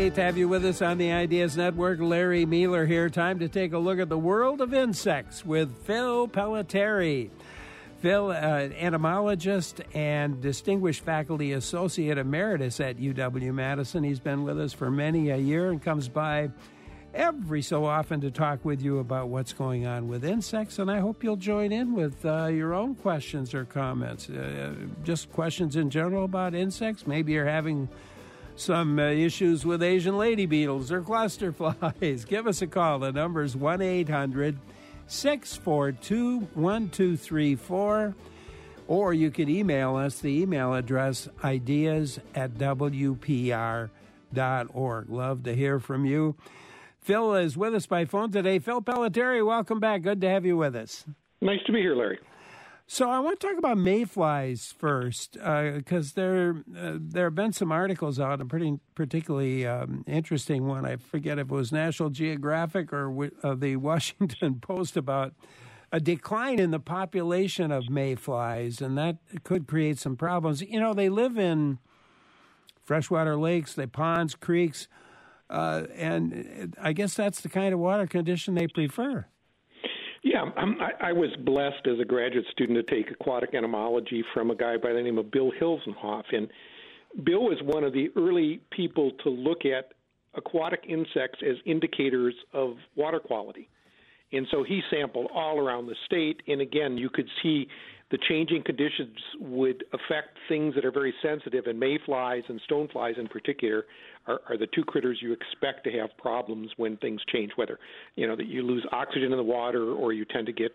Great to have you with us on the Ideas Network. Larry Mueller here. Time to take a look at the world of insects with Phil Pelletieri. Phil, entomologist and distinguished faculty associate emeritus at UW-Madison. He's been with us for many a year and comes by every so often to talk with you about what's going on with insects. And I hope you'll join in with your own questions or comments. Just questions in general about insects. Maybe you're having some issues with Asian lady beetles or cluster flies. Give us a call. The number is 1-800-642-1234. Or you could email us. The email address, ideas@wpr.org. Love to hear from you. Phil is with us by phone today. Phil Pelletieri, welcome back. Good to have you with us. Nice to be here, Larry. So I want to talk about mayflies first, because there have been some articles out, a particularly interesting one. I forget if it was National Geographic or the Washington Post, about a decline in the population of mayflies, and that could create some problems. You know, they live in freshwater lakes, ponds, creeks, and I guess that's the kind of water condition they prefer. Yeah, I was blessed as a graduate student to take aquatic entomology from a guy by the name of Bill Hilsenhoff. And Bill was one of the early people to look at aquatic insects as indicators of water quality. And so he sampled all around the state. And again, you could see the changing conditions would affect things that are very sensitive, and mayflies and stoneflies in particular are the two critters you expect to have problems when things change, whether, that you lose oxygen in the water or you tend to get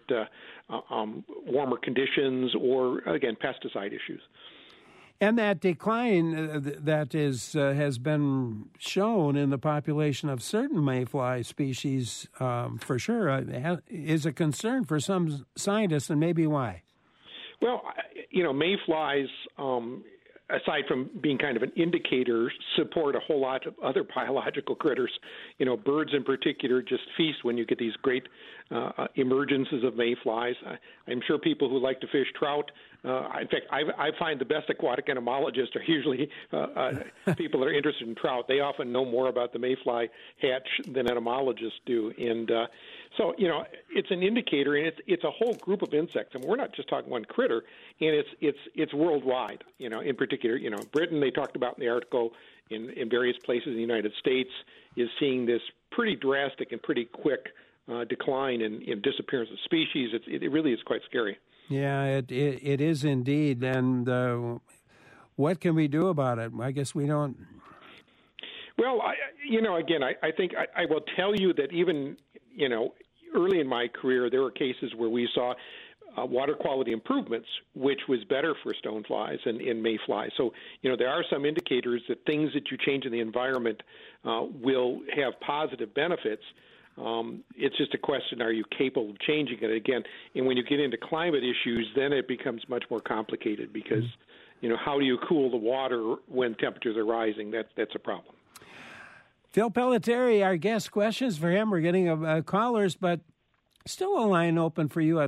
warmer conditions or, again, pesticide issues. And that decline that has been shown in the population of certain mayfly species, for sure, is a concern for some scientists, and maybe why. Well, mayflies, aside from being kind of an indicator, support a whole lot of other biological critters. Birds in particular just feast when you get these great emergences of mayflies. I'm sure people who like to fish trout, in fact, I find the best aquatic entomologists are usually people that are interested in trout. They often know more about the mayfly hatch than entomologists do. And so, it's an indicator, and it's a whole group of insects. And we're not just talking one critter, and it's worldwide. In particular, Britain, they talked about in the article, in various places in the United States, is seeing this pretty drastic and pretty quick decline in disappearance of species. It really is quite scary. Yeah, it is indeed. And what can we do about it? I guess we don't. Well, I think I will tell you that even, early in my career, there were cases where we saw water quality improvements, which was better for stoneflies and mayflies. So, there are some indicators that things that you change in the environment will have positive benefits. It's just a question, are you capable of changing it again? And when you get into climate issues, then it becomes much more complicated because, how do you cool the water when temperatures are rising? That's a problem. Phil Pelletieri, our guest. Questions for him. We're getting callers, but still a line open for you at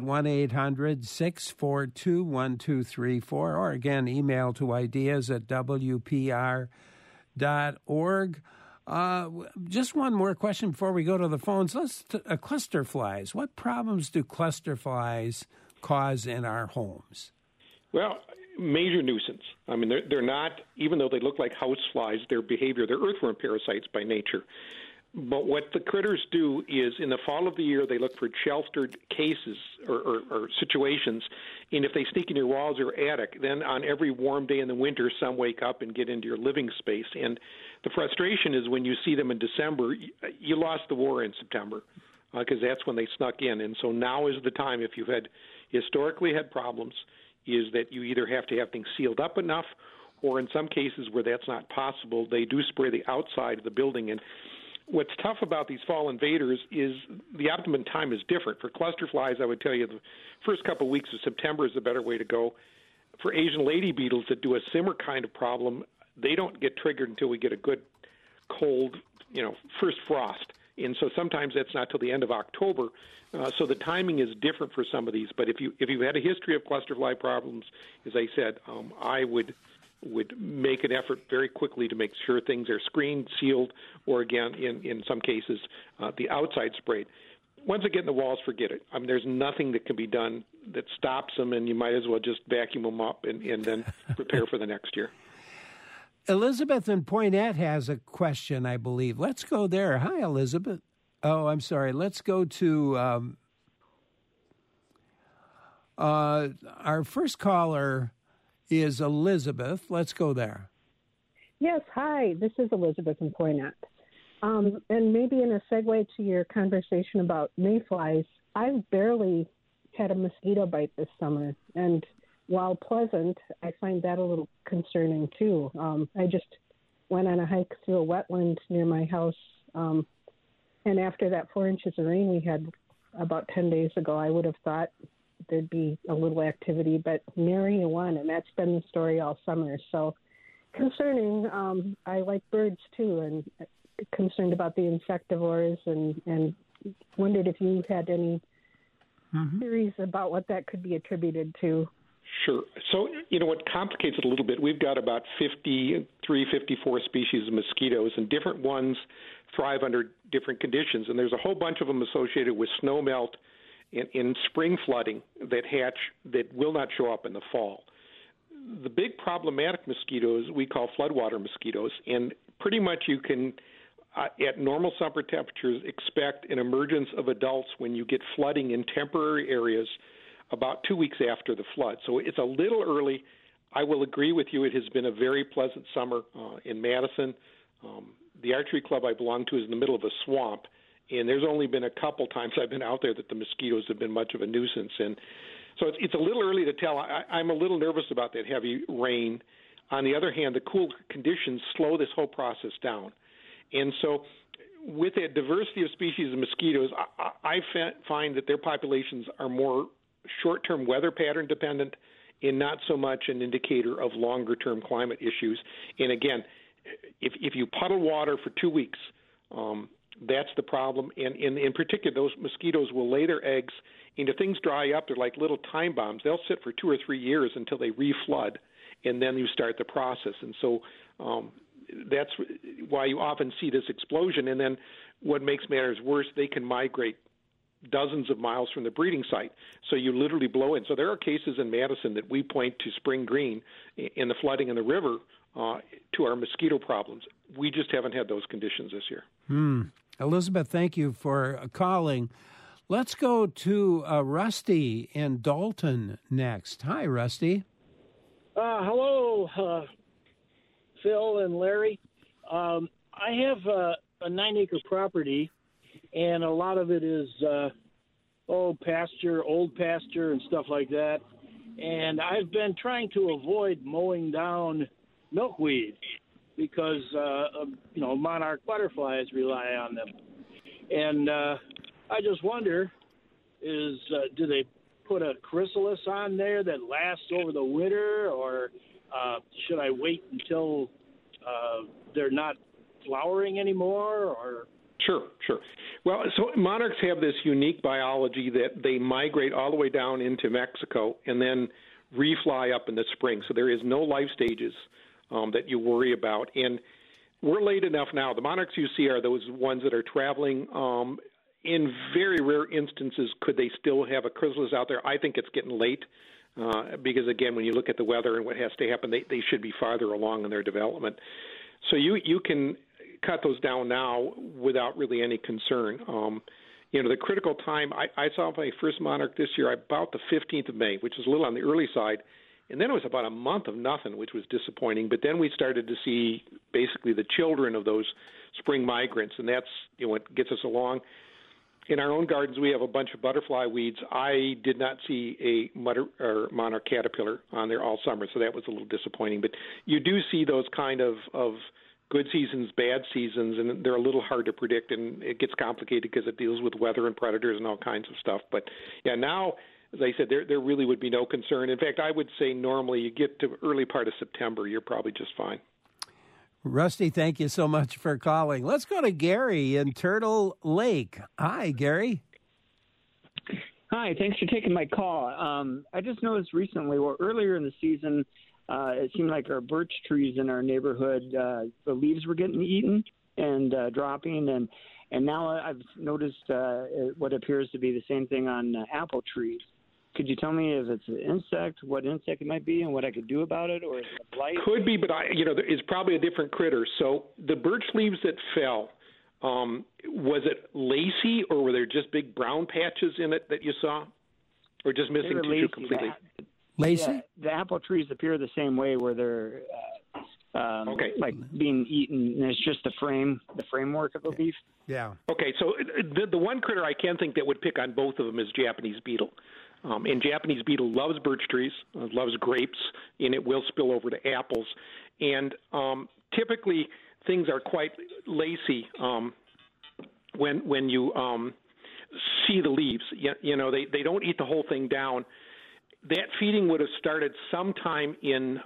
1-800-642-1234, or again, email to ideas@wpr.org. Just one more question before we go to the phones. Cluster flies. What problems do cluster flies cause in our homes? Well, major nuisance. I mean, they're not, even though they look like house flies, their behavior, they're earthworm parasites by nature. But what the critters do is, in the fall of the year, they look for sheltered cases or situations, and if they sneak in your walls or attic, then on every warm day in the winter, some wake up and get into your living space. And the frustration is when you see them in December, you lost the war in September, because that's when they snuck in. And so now is the time, if you've historically had problems, is that you either have to have things sealed up enough, or in some cases where that's not possible, they do spray the outside of the building. And what's tough about these fall invaders is the optimum time is different. For cluster flies, I would tell you the first couple of weeks of September is the better way to go. For Asian lady beetles that do a similar kind of problem, they don't get triggered until we get a good cold, first frost. And so sometimes that's not till the end of October. So the timing is different for some of these. But if you've had a history of cluster fly problems, as I said, I would would make an effort very quickly to make sure things are screened, sealed, or again, in some cases, the outside sprayed. Once they get in the walls, forget it. I mean, there's nothing that can be done that stops them, and you might as well just vacuum them up and then prepare for the next year. Elizabeth in Poynette has a question, I believe. Let's go there. Hi, Elizabeth. Oh, I'm sorry. Let's go to our first caller is Elizabeth. Let's go there. Yes, hi. This is Elizabeth in Poynette. And maybe in a segue to your conversation about mayflies, I've barely had a mosquito bite this summer. And while pleasant, I find that a little concerning too. I just went on a hike through a wetland near my house. And after that 4 inches of rain we had about 10 days ago, I would have thought there'd be a little activity, but nary a one. And that's been the story all summer. So concerning. I like birds too, and concerned about the insectivores, and wondered if you had any theories about what that could be attributed to. Sure. So, what complicates it a little bit, we've got about 53, 54 species of mosquitoes, and different ones thrive under different conditions. And there's a whole bunch of them associated with snow melt in spring flooding that hatch that will not show up in the fall. The big problematic mosquitoes we call floodwater mosquitoes, and pretty much you can, at normal summer temperatures, expect an emergence of adults when you get flooding in temporary areas about 2 weeks after the flood. So it's a little early. I will agree with you. It has been a very pleasant summer in Madison. The archery club I belong to is in the middle of a swamp, and there's only been a couple times I've been out there that the mosquitoes have been much of a nuisance. And so it's a little early to tell. I'm a little nervous about that heavy rain. On the other hand, the cool conditions slow this whole process down. And so with a diversity of species of mosquitoes, I find that their populations are more short-term weather pattern dependent and not so much an indicator of longer-term climate issues. And again, if you puddle water for 2 weeks, that's the problem. And in particular, those mosquitoes will lay their eggs, and if things dry up, they're like little time bombs. They'll sit for 2 or 3 years until they reflood, and then you start the process. And so that's why you often see this explosion. And then what makes matters worse, they can migrate dozens of miles from the breeding site. So you literally blow in. So there are cases in Madison that we point to spring green in the flooding in the river to our mosquito problems. We just haven't had those conditions this year. Elizabeth, thank you for calling. Let's go to Rusty in Dalton next. Hi, Rusty. Hello, Phil and Larry. I have a 9-acre property, and a lot of it is pasture, old pasture and stuff like that. And I've been trying to avoid mowing down milkweed because, monarch butterflies rely on them. And I just wonder, do they put a chrysalis on there that lasts over the winter, or should I wait until they're not flowering anymore? Or Sure. Well, so monarchs have this unique biology that they migrate all the way down into Mexico and then refly up in the spring. So there is no life stages that you worry about. And we're late enough now. The monarchs you see are those ones that are traveling. In very rare instances, could they still have a chrysalis out there? I think it's getting late because, again, when you look at the weather and what has to happen, they should be farther along in their development. So you can cut those down now without really any concern. The critical time, I saw my first monarch this year about the 15th of May, which is a little on the early side. And then it was about a month of nothing, which was disappointing. But then we started to see basically the children of those spring migrants, and that's what gets us along. In our own gardens, we have a bunch of butterfly weeds. I did not see a monarch caterpillar on there all summer, so that was a little disappointing. But you do see those kind of good seasons, bad seasons, and they're a little hard to predict, and it gets complicated because it deals with weather and predators and all kinds of stuff. But, yeah, now, as I said, there really would be no concern. In fact, I would say normally you get to early part of September, you're probably just fine. Rusty, thank you so much for calling. Let's go to Gary in Turtle Lake. Hi, Gary. Hi, thanks for taking my call. I just noticed recently, earlier in the season, it seemed like our birch trees in our neighborhood, the leaves were getting eaten and dropping, and now I've noticed what appears to be the same thing on apple trees. Could you tell me if it's an insect, what insect it might be, and what I could do about it, or is it a blight? Could be, but it's probably a different critter. So the birch leaves that fell, was it lacy, or were there just big brown patches in it that you saw, or just missing tissue completely? Lacy? Yeah, the apple trees appear the same way, where they're like being eaten, and it's just the framework of the leaf. Yeah. Okay, so the one critter I can think that would pick on both of them is Japanese beetle. And Japanese beetle loves birch trees, loves grapes, and it will spill over to apples. And typically things are quite lacy when you see the leaves. They don't eat the whole thing down. That feeding would have started sometime in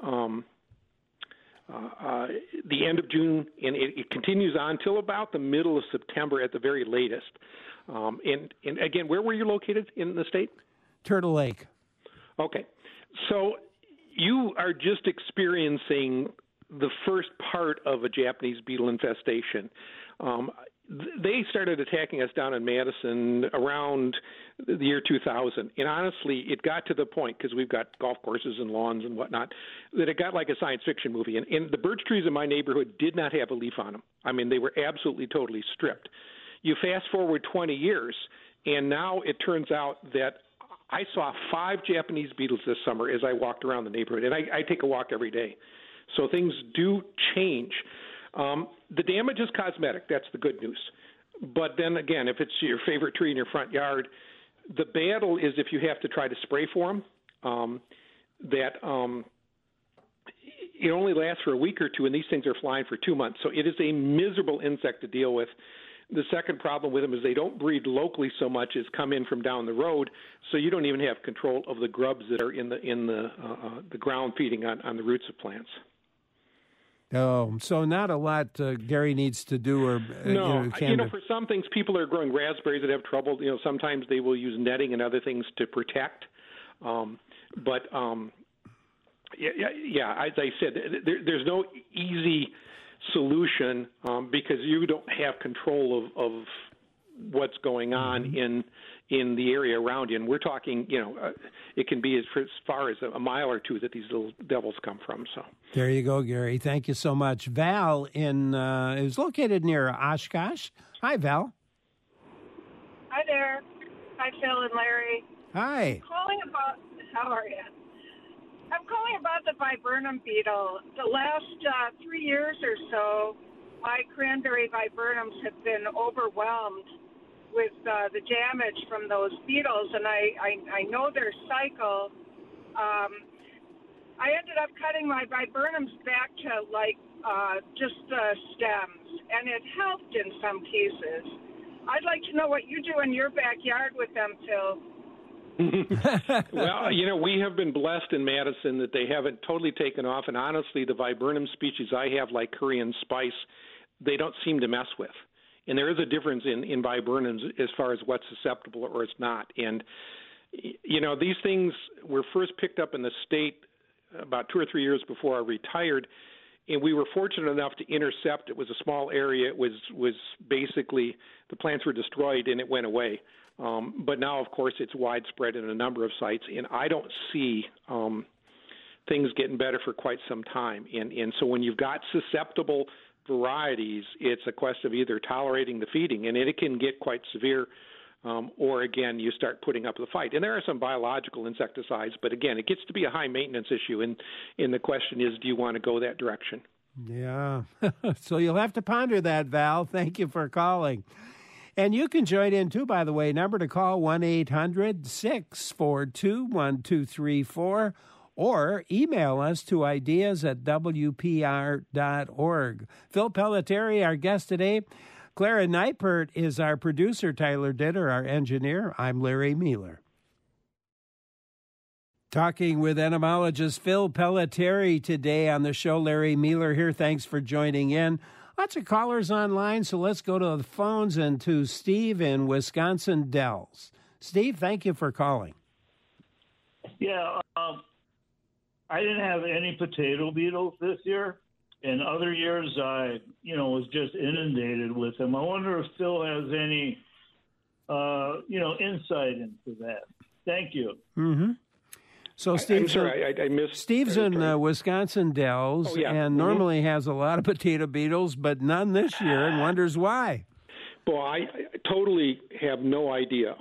the end of June, and it continues on till about the middle of September at the very latest. And again, where were you located in the state? Turtle Lake. Okay. So you are just experiencing the first part of a Japanese beetle infestation. They started attacking us down in Madison around the year 2000. And honestly, it got to the point, because we've got golf courses and lawns and whatnot, that it got like a science fiction movie. And the birch trees in my neighborhood did not have a leaf on them. I mean, they were absolutely, totally stripped. You fast forward 20 years, and now it turns out that I saw 5 Japanese beetles this summer as I walked around the neighborhood, and I take a walk every day. So things do change. The damage is cosmetic. That's the good news. But then again, if it's your favorite tree in your front yard, the battle is if you have to try to spray for them, it only lasts for a week or two, and these things are flying for 2 months. So it is a miserable insect to deal with. The second problem with them is they don't breed locally so much as come in from down the road, so you don't even have control of the grubs that are in the ground feeding on the roots of plants. Oh, so not a lot Gary needs to do, or no. For some things, people are growing raspberries that have trouble. Sometimes they will use netting and other things to protect. But as I said, there's no easy solution because you don't have control of what's going on in the area around you. And we're talking, it can be as far as a mile or two that these little devils come from. So there you go, Gary. Thank you so much. Val is located near Oshkosh. Hi, Val. Hi there. Hi, Phil and Larry. Hi. How are you? I'm calling about the viburnum beetle. The last 3 years or so, my cranberry viburnums have been overwhelmed with the damage from those beetles, and I know their cycle. I ended up cutting my viburnums back to just the stems, and it helped in some cases. I'd like to know what you do in your backyard with them, Phil. Well, we have been blessed in Madison that they haven't totally taken off, and honestly, the viburnum species I have, like Korean spice, they don't seem to mess with. And there is a difference in viburnums as far as what's susceptible or it's not. And, these things were first picked up in the state about 2 or 3 years before I retired, and we were fortunate enough to intercept. It was a small area. It was basically the plants were destroyed and it went away. But now, of course, it's widespread in a number of sites, and I don't see things getting better for quite some time. And so when you've got susceptible varieties, it's a question of either tolerating the feeding, and it can get quite severe, or, again, you start putting up the fight. And there are some biological insecticides, but, again, it gets to be a high-maintenance issue, and the question is, do you want to go that direction? Yeah. So you'll have to ponder that, Val. Thank you for calling. And you can join in, too, by the way. Number to call, 1-800-642-1234, or email us to ideas@wpr.org. Phil Pelletieri, our guest today. Clara Neipert is our producer. Tyler Ditter, our engineer. I'm Larry Mueller. Talking with entomologist Phil Pelletieri today on the show. Larry Mueller here. Thanks for joining in. Lots of callers online, so let's go to the phones and to Steve in Wisconsin Dells. Steve, thank you for calling. Yeah, I didn't have any potato beetles this year. In other years, I, was just inundated with them. I wonder if Phil has any, insight into that. Thank you. Mm-hmm. So, Steve, I'm sorry, I missed. Steve's in Wisconsin Dells and normally has a lot of potato beetles, but none this year, and wonders why. Well, I totally have no idea.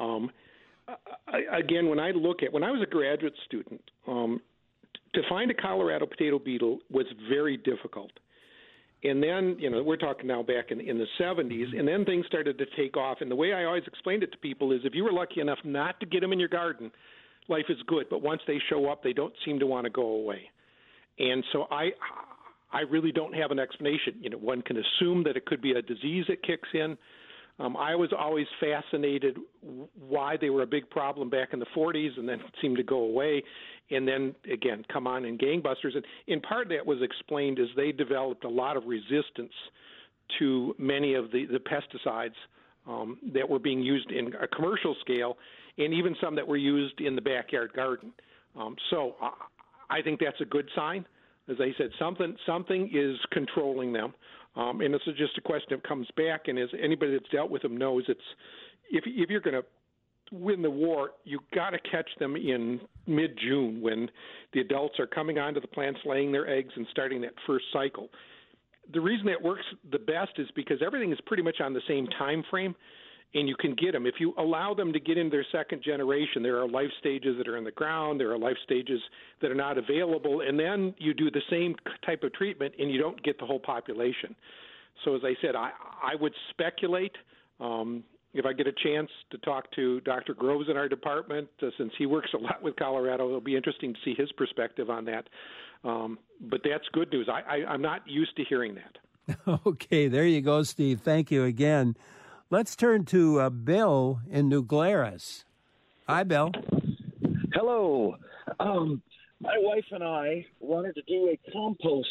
Again, when I was a graduate student, to find a Colorado potato beetle was very difficult. And then, we're talking now back in the 70s, and then things started to take off. And the way I always explained it to people is if you were lucky enough not to get them in your garden, life is good. But once they show up, they don't seem to want to go away. And so I really don't have an explanation. One can assume that it could be a disease that kicks in. I was always fascinated why they were a big problem back in the 40s and then seemed to go away and then, again, come on in gangbusters. And in part that was explained as they developed a lot of resistance to many of the pesticides that were being used in a commercial scale and even some that were used in the backyard garden. So I think that's a good sign. As I said, something is controlling them. And this is just a question that comes back, and as anybody that's dealt with them knows, it's if you're going to win the war, you got to catch them in mid-June when the adults are coming onto the plants, laying their eggs, and starting that first cycle. The reason that works the best is because everything is pretty much on the same time frame, and you can get them. If you allow them to get into their second generation, there are life stages that are in the ground, there are life stages that are not available, and then you do the same type of treatment and you don't get the whole population. So as I said, I would speculate, if I get a chance to talk to Dr. Groves in our department, since he works a lot with Colorado, it'll be interesting to see his perspective on that. But that's good news. I'm not used to hearing that. Okay, there you go, Steve. Thank you again. Let's turn to Bill in New Glarus. Hi, Bill. Hello. My wife and I wanted to do a compost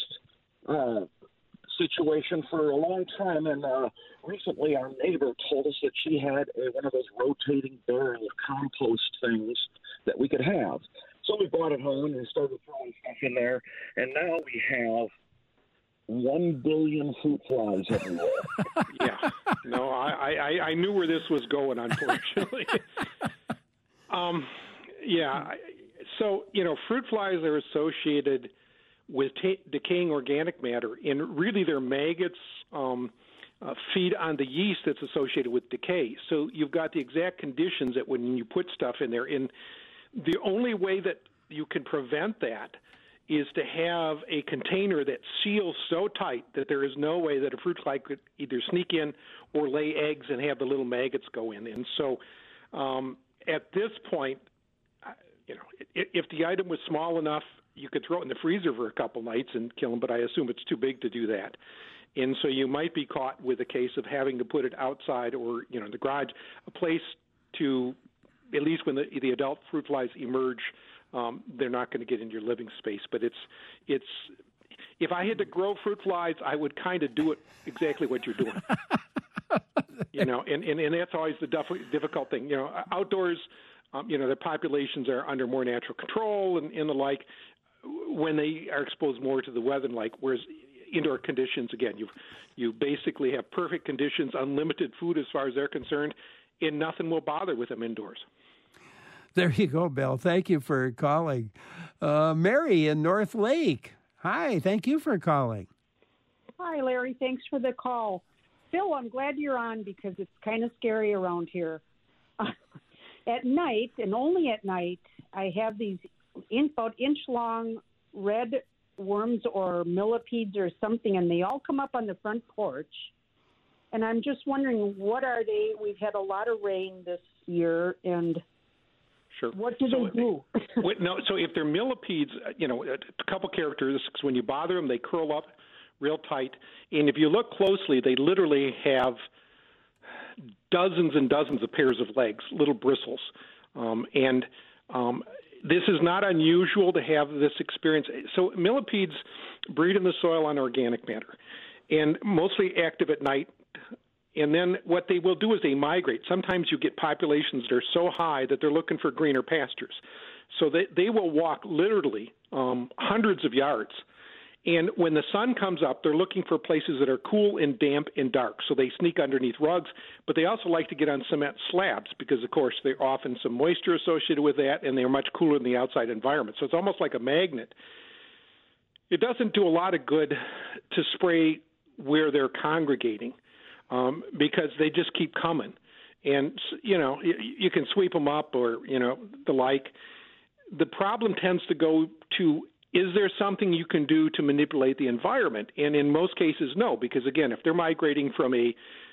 situation for a long time, and recently our neighbor told us that she had one of those rotating barrel compost things that we could have. So we brought it home and started throwing stuff in there, and now we have 1 billion fruit flies everywhere. Yeah. No, I knew where this was going, unfortunately. Yeah. So, fruit flies are associated with decaying organic matter, and really their maggots feed on the yeast that's associated with decay. So you've got the exact conditions that when you put stuff in there, and the only way that you can prevent that is to have a container that seals so tight that there is no way that a fruit fly could either sneak in or lay eggs and have the little maggots go in. And so at this point, if the item was small enough, you could throw it in the freezer for a couple nights and kill them, but I assume it's too big to do that. And so you might be caught with a case of having to put it outside or, in the garage, a place to, at least when the adult fruit flies emerge, they're not going to get into your living space. But it's if I had to grow fruit flies, I would kind of do it exactly what you're doing. And that's always the difficult thing. Outdoors, their populations are under more natural control and the like when they are exposed more to the weather and like, whereas indoor conditions, again, you basically have perfect conditions, unlimited food as far as they're concerned, and nothing will bother with them indoors. There you go, Bill. Thank you for calling. Mary in North Lake. Hi, thank you for calling. Hi, Larry. Thanks for the call. Phil, I'm glad you're on because it's kind of scary around here. At night, and only at night, I have these about inch-long red worms or millipedes or something, and they all come up on the front porch. And I'm just wondering, what are they? We've had a lot of rain this year, and sure. What do they do? So if they're millipedes, a couple characteristics. When you bother them, they curl up real tight. And if you look closely, they literally have dozens and dozens of pairs of legs, little bristles. This is not unusual to have this experience. So millipedes breed in the soil on organic matter and mostly active at night. And then what they will do is they migrate. Sometimes you get populations that are so high that they're looking for greener pastures. So they will walk literally hundreds of yards. And when the sun comes up, they're looking for places that are cool and damp and dark. So they sneak underneath rugs, but they also like to get on cement slabs because, of course, there's often some moisture associated with that, and they're much cooler in the outside environment. So it's almost like a magnet. It doesn't do a lot of good to spray where they're congregating because they just keep coming. And, you can sweep them up or, the like. The problem tends to go to, is there something you can do to manipulate the environment? And in most cases, no, because, again, if they're migrating from a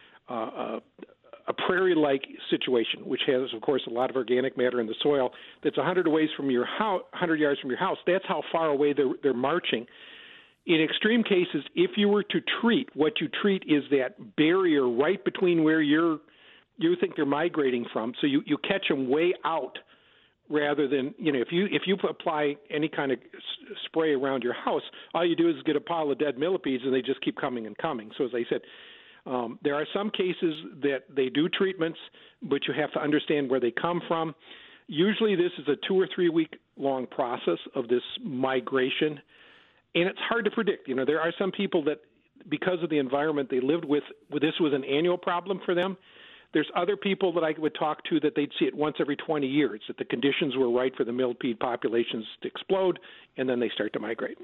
prairie-like situation, which has, of course, a lot of organic matter in the soil, that's 100 yards from your house, that's how far away they're marching. In extreme cases, if you were to treat, what you treat is that barrier right between where you think they're migrating from, so you catch them way out. Rather than, if you apply any kind of spray around your house, all you do is get a pile of dead millipedes and they just keep coming and coming. So as I said, there are some cases that they do treatments, but you have to understand where they come from. Usually this is a 2 or 3 week long process of this migration, and it's hard to predict. There are some people that, because of the environment they lived with, this was an annual problem for them. There's other people that I would talk to that they'd see it once every 20 years, that the conditions were right for the millipede populations to explode, and then they start to migrate.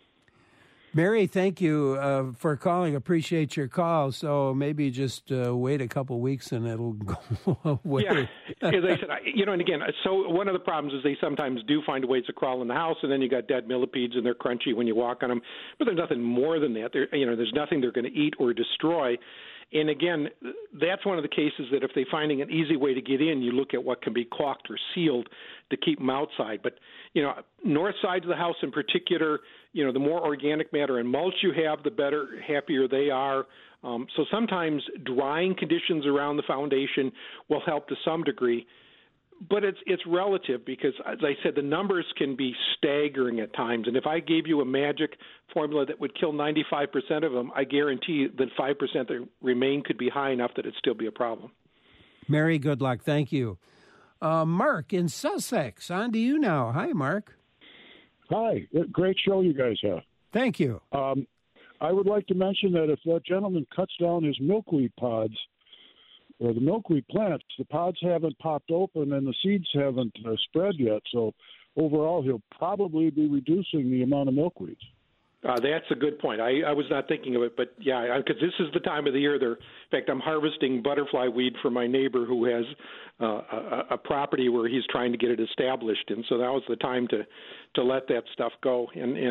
Mary, thank you for calling. Appreciate your call. So maybe just wait a couple weeks and it'll go away. Yeah, as I said, and again, so one of the problems is they sometimes do find ways to crawl in the house, and then you got dead millipedes, and they're crunchy when you walk on them. But there's nothing more than that. There's nothing they're going to eat or destroy. And again, that's one of the cases that if they're finding an easy way to get in, you look at what can be caulked or sealed to keep them outside. But, north side of the house in particular, the more organic matter and mulch you have, the better, happier they are. So sometimes drying conditions around the foundation will help to some degree. But it's relative because, as I said, the numbers can be staggering at times. And if I gave you a magic formula that would kill 95% of them, I guarantee that 5% that remain could be high enough that it'd still be a problem. Mary, good luck. Thank you. Mark in Sussex, on to you now. Hi, Mark. Hi. Great show you guys have. Thank you. I would like to mention that if that gentleman cuts down his milkweed pods, or the milkweed plants, the pods haven't popped open and the seeds haven't spread yet. So overall, he'll probably be reducing the amount of milkweeds. That's a good point. I was not thinking of it, but yeah, because this is the time of the year. In fact, I'm harvesting butterfly weed for my neighbor who has a property where he's trying to get it established, and so that was the time to let that stuff go.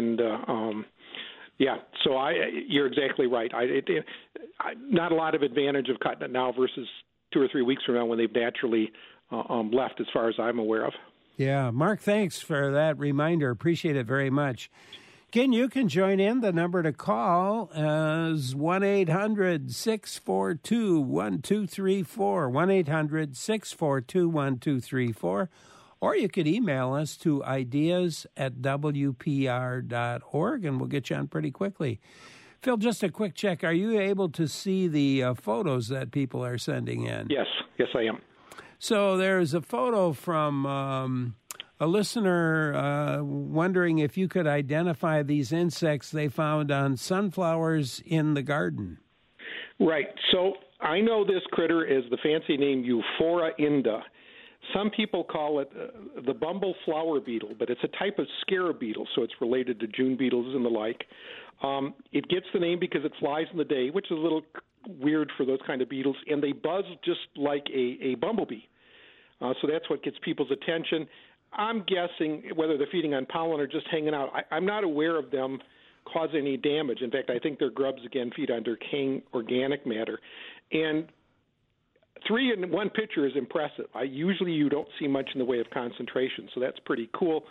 Yeah, so you're exactly right. Not a lot of advantage of cutting it now versus 2 or 3 weeks from now when they've naturally left, as far as I'm aware of. Yeah, Mark, thanks for that reminder. Appreciate it very much. Again, you can join in. The number to call is 1-800-642-1234, 1-800-642-1234. Or you could email us to ideas@wpr.org, and we'll get you on pretty quickly. Phil, just a quick check. Are you able to see the photos that people are sending in? Yes, I am. So there's a photo from a listener wondering if you could identify these insects they found on sunflowers in the garden. Right. So I know this critter as the fancy name Euphora inda. Some people call it the bumble flower beetle, but it's a type of scarab beetle, so it's related to June beetles and the like. It gets the name because it flies in the day, which is a little weird for those kind of beetles, and they buzz just like a bumblebee. So that's what gets people's attention. I'm guessing whether they're feeding on pollen or just hanging out. I'm not aware of them causing any damage. In fact, I think their grubs, again, feed on decaying organic matter. And 3 in 1 picture is impressive. Usually you don't see much in the way of concentration, so that's pretty cool.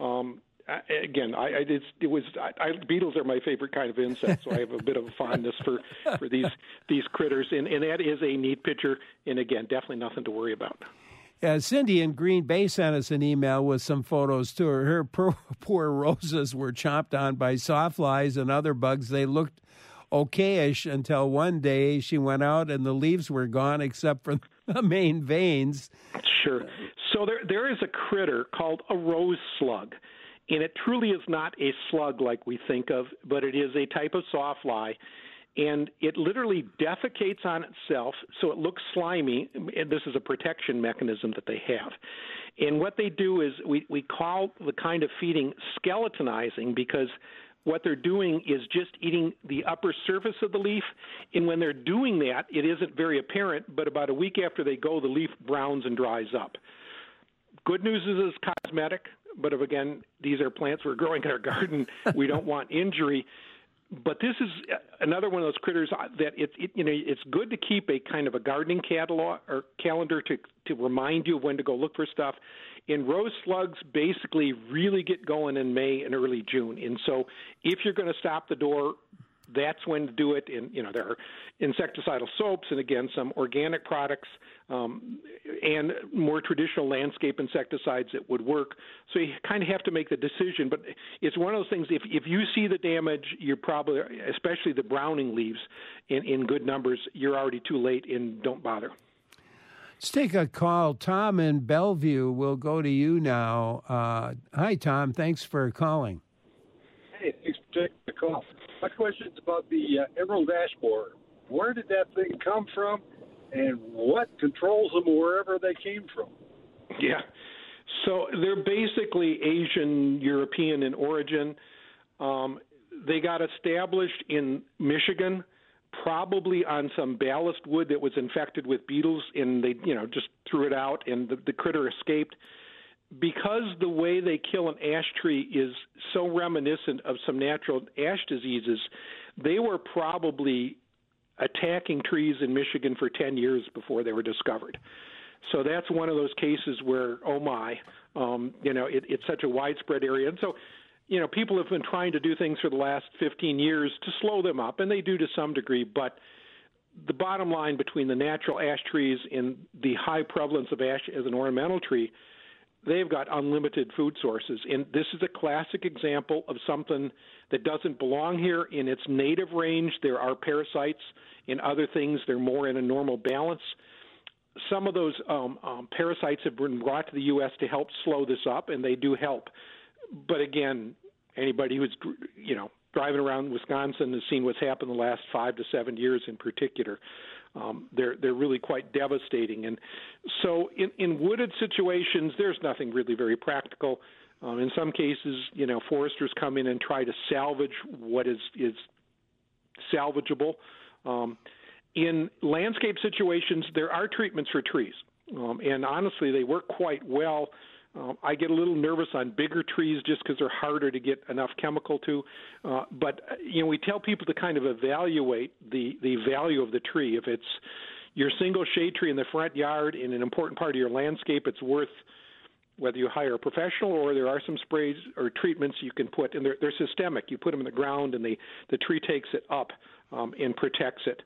Beetles are my favorite kind of insect, so I have a bit of a fondness for these critters, and that is a neat picture, and again, definitely nothing to worry about. Cindy in Green Bay sent us an email with some photos too. Her poor roses were chomped on by sawflies and other bugs. They looked okayish until one day she went out and the leaves were gone except for main veins. Sure. So there is a critter called a rose slug, and it truly is not a slug like we think of, but it is a type of sawfly, and it literally defecates on itself, so it looks slimy, and this is a protection mechanism that they have. And what they do is we call the kind of feeding skeletonizing, because what they're doing is just eating the upper surface of the leaf, and when they're doing that, it isn't very apparent, but about a week after they go, the leaf browns and dries up. Good news is it's cosmetic, but again, these are plants we're growing in our garden. We don't want injury. But this is another one of those critters that it's good to keep a kind of a gardening catalog or calendar to remind you of when to go look for stuff. And rose slugs basically really get going in May and early June. And so if you're going to stop the door, that's when to do it. And, there are insecticidal soaps and, again, some organic products and more traditional landscape insecticides that would work. So you kind of have to make the decision. But it's one of those things, if you see the damage, you're probably, especially the browning leaves in good numbers, you're already too late and don't bother. Let's take a call. Tom in Bellevue, we'll go to you now. Hi, Tom. Thanks for calling. Hey, thanks for taking the call. My question is about the emerald ash borer. Where did that thing come from, and what controls them wherever they came from? Yeah. So they're basically Asian, European in origin. They got established in Michigan, probably on some ballast wood that was infected with beetles, and they, just threw it out, and the critter escaped. Because the way they kill an ash tree is so reminiscent of some natural ash diseases, they were probably attacking trees in Michigan for 10 years before they were discovered. So that's one of those cases where, oh my, it's such a widespread area. And so, people have been trying to do things for the last 15 years to slow them up, and they do to some degree, but the bottom line between the natural ash trees and the high prevalence of ash as an ornamental tree, they've got unlimited food sources. And this is a classic example of something that doesn't belong here in its native range. There are parasites and other things. They're more in a normal balance. Some of those parasites have been brought to the U.S. to help slow this up, and they do help. But again, anybody who's, driving around Wisconsin has seen what's happened the last 5 to 7 years in particular. They're really quite devastating. And so in wooded situations, there's nothing really very practical. In some cases, foresters come in and try to salvage what is salvageable. In landscape situations, there are treatments for trees. And honestly, they work quite well. I get a little nervous on bigger trees just because they're harder to get enough chemical to. But we tell people to kind of evaluate the value of the tree. If it's your single shade tree in the front yard in an important part of your landscape, it's worth whether you hire a professional or there are some sprays or treatments you can put, and they're systemic. You put them in the ground, and the tree takes it up and protects it.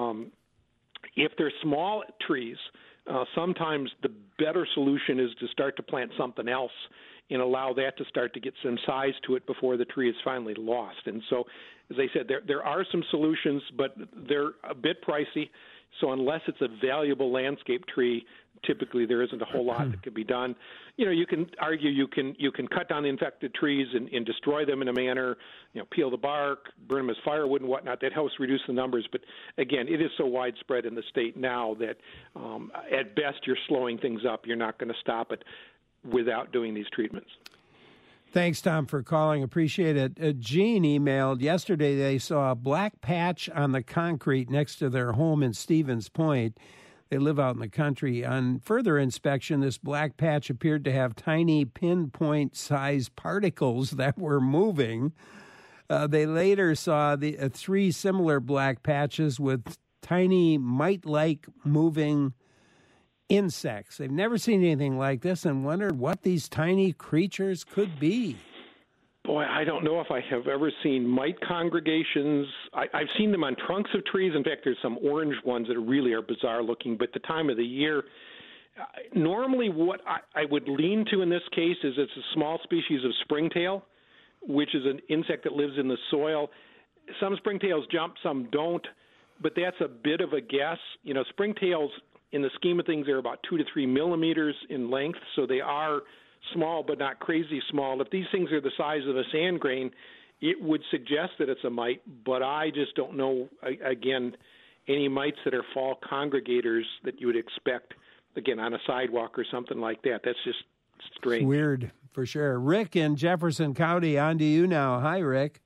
If they're small trees, sometimes the better solution is to start to plant something else and allow that to start to get some size to it before the tree is finally lost. And so, as I said, there are some solutions, but they're a bit pricey. So unless it's a valuable landscape tree, typically there isn't a whole lot that can be done. You can argue you can cut down the infected trees and destroy them in a manner, peel the bark, burn them as firewood and whatnot. That helps reduce the numbers. But again, it is so widespread in the state now that at best you're slowing things up. You're not going to stop it without doing these treatments. Thanks, Tom, for calling. Appreciate it. Gene emailed yesterday they saw a black patch on the concrete next to their home in Stevens Point. They live out in the country. On further inspection, this black patch appeared to have tiny pinpoint-sized particles that were moving. They later saw the 3 similar black patches with tiny mite-like moving insects. They've never seen anything like this and wondered what these tiny creatures could be. Boy, I don't know if I have ever seen mite congregations. I've seen them on trunks of trees. In fact, there's some orange ones that really are bizarre looking. But the time of the year, normally what I would lean to in this case is it's a small species of springtail, which is an insect that lives in the soil. Some springtails jump, some don't. But that's a bit of a guess. Springtails in the scheme of things, they're about 2 to 3 millimeters in length, so they are small but not crazy small. If these things are the size of a sand grain, it would suggest that it's a mite, but I just don't know, again, any mites that are fall congregators that you would expect, again, on a sidewalk or something like that. That's just strange. It's weird, for sure. Rick in Jefferson County, on to you now. Hi, Rick.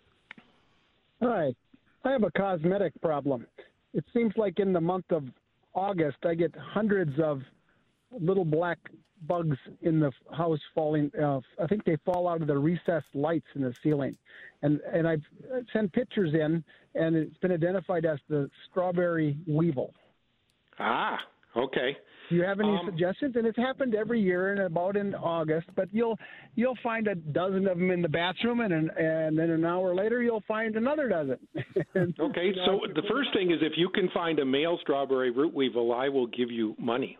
Hi. I have a cosmetic problem. It seems like in the month of August, I get hundreds of little black bugs in the house falling. I think they fall out of the recessed lights in the ceiling. And I've sent pictures in, and it's been identified as the strawberry weevil. Ah, okay. Do you have any suggestions? And it's happened every year and about in August, but you'll find a dozen of them in the bathroom, and then an hour later you'll find another dozen. Okay, so the first thing is if you can find a male strawberry root weevil, I will give you money.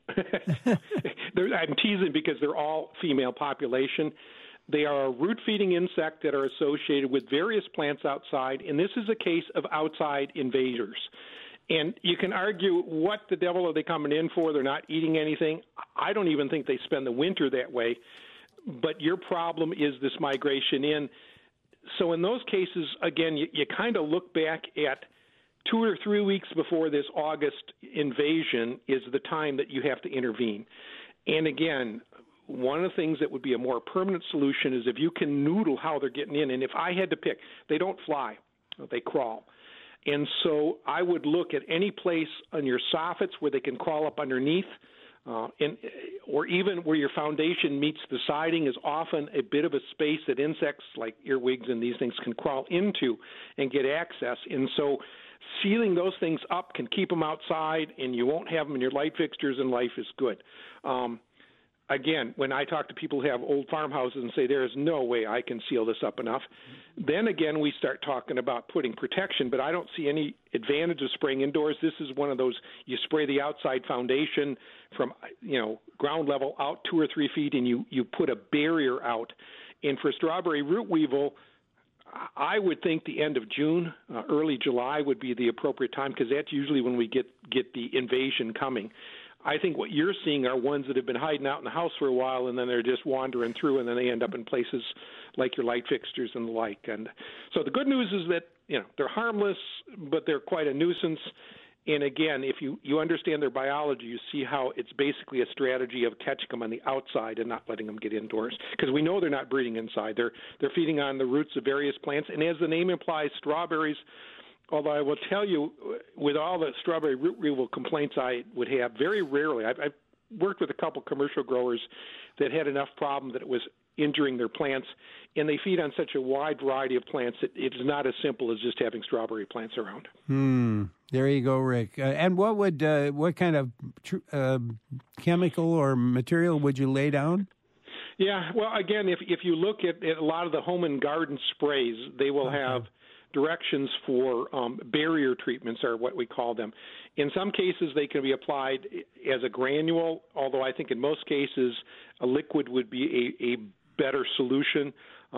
I'm teasing because they're all female population. They are a root-feeding insect that are associated with various plants outside, and this is a case of outside invaders. And you can argue, what the devil are they coming in for? They're not eating anything. I don't even think they spend the winter that way. But your problem is this migration in. So in those cases, again, you kind of look back at 2 or 3 weeks before this August invasion is the time that you have to intervene. And again, one of the things that would be a more permanent solution is if you can noodle how they're getting in. And if I had to pick, they don't fly, they crawl. And so I would look at any place on your soffits where they can crawl up underneath, or even where your foundation meets the siding is often a bit of a space that insects like earwigs and these things can crawl into and get access. And so sealing those things up can keep them outside, and you won't have them in your light fixtures, and life is good. Again, when I talk to people who have old farmhouses and say there is no way I can seal this up enough, then again we start talking about putting protection, but I don't see any advantage of spraying indoors. This is one of those, you spray the outside foundation from ground level out 2 or 3 feet, and you put a barrier out. And for strawberry root weevil, I would think the end of June, early July would be the appropriate time, because that's usually when we get the invasion coming. I think what you're seeing are ones that have been hiding out in the house for a while, and then they're just wandering through, and then they end up in places like your light fixtures and the like. And so the good news is that they're harmless, but they're quite a nuisance. And again, if you understand their biology, you see how it's basically a strategy of catching them on the outside and not letting them get indoors, because we know they're not breeding inside. They're feeding on the roots of various plants, and as the name implies, strawberries. Although I will tell you, with all the strawberry root weevil complaints I would have, very rarely, I've worked with a couple commercial growers that had enough problem that it was injuring their plants, and they feed on such a wide variety of plants that it's not as simple as just having strawberry plants around. There you go, Rick. And what kind of chemical or material would you lay down? Yeah, well, again, if you look at a lot of the home and garden sprays, they will have directions for barrier treatments, are what we call them. In some cases, they can be applied as a granule, although I think in most cases a liquid would be a better solution.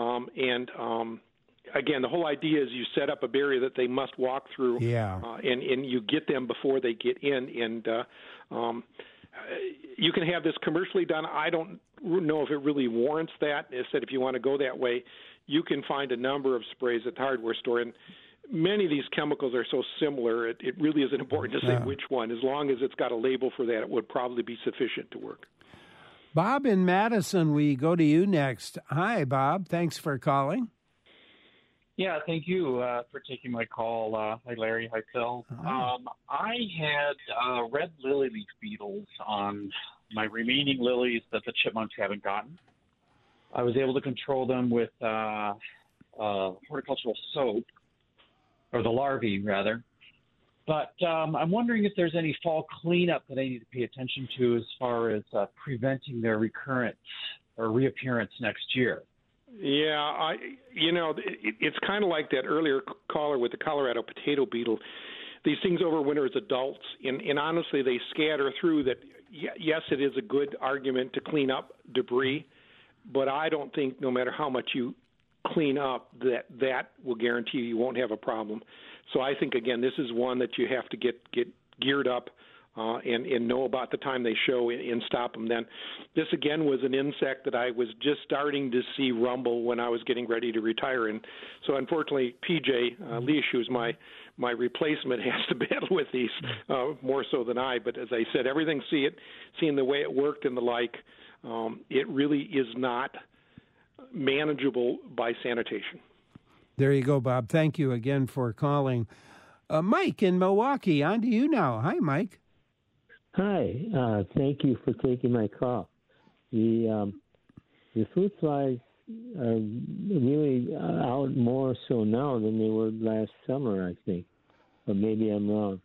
Again, the whole idea is you set up a barrier that they must walk through, and you get them before they get in. And you can have this commercially done. I don't know if it really warrants that. Instead, if you want to go that way, you can find a number of sprays at the hardware store, and many of these chemicals are so similar, it really isn't important to say which one. As long as it's got a label for that, it would probably be sufficient to work. Bob in Madison, we go to you next. Hi, Bob. Thanks for calling. Yeah, thank you for taking my call. Hi, Larry. Hi, Phil. I had red lily leaf beetles on my remaining lilies that the chipmunks haven't gotten. I was able to control them with horticultural soap, or the larvae, rather. But I'm wondering if there's any fall cleanup that I need to pay attention to as far as preventing their recurrence or reappearance next year. Yeah, it's kind of like that earlier caller with the Colorado potato beetle. These things overwinter as adults, and honestly, they scatter through that. Yes, it is a good argument to clean up debris, but I don't think no matter how much you clean up that will guarantee you won't have a problem. So I think, again, this is one that you have to get geared up. and know about the time they show and stop them then. This, again, was an insect that I was just starting to see rumble when I was getting ready to retire. And so, unfortunately, PJ Leish, who's my replacement, has to battle with these more so than I. But as I said, everything, seeing the way it worked and the like, it really is not manageable by sanitation. There you go, Bob. Thank you again for calling. Mike in Milwaukee, on to you now. Hi, Mike. Hi. Thank you for taking my call. The fruit flies are really out more so now than they were last summer, I think. But maybe I'm wrong.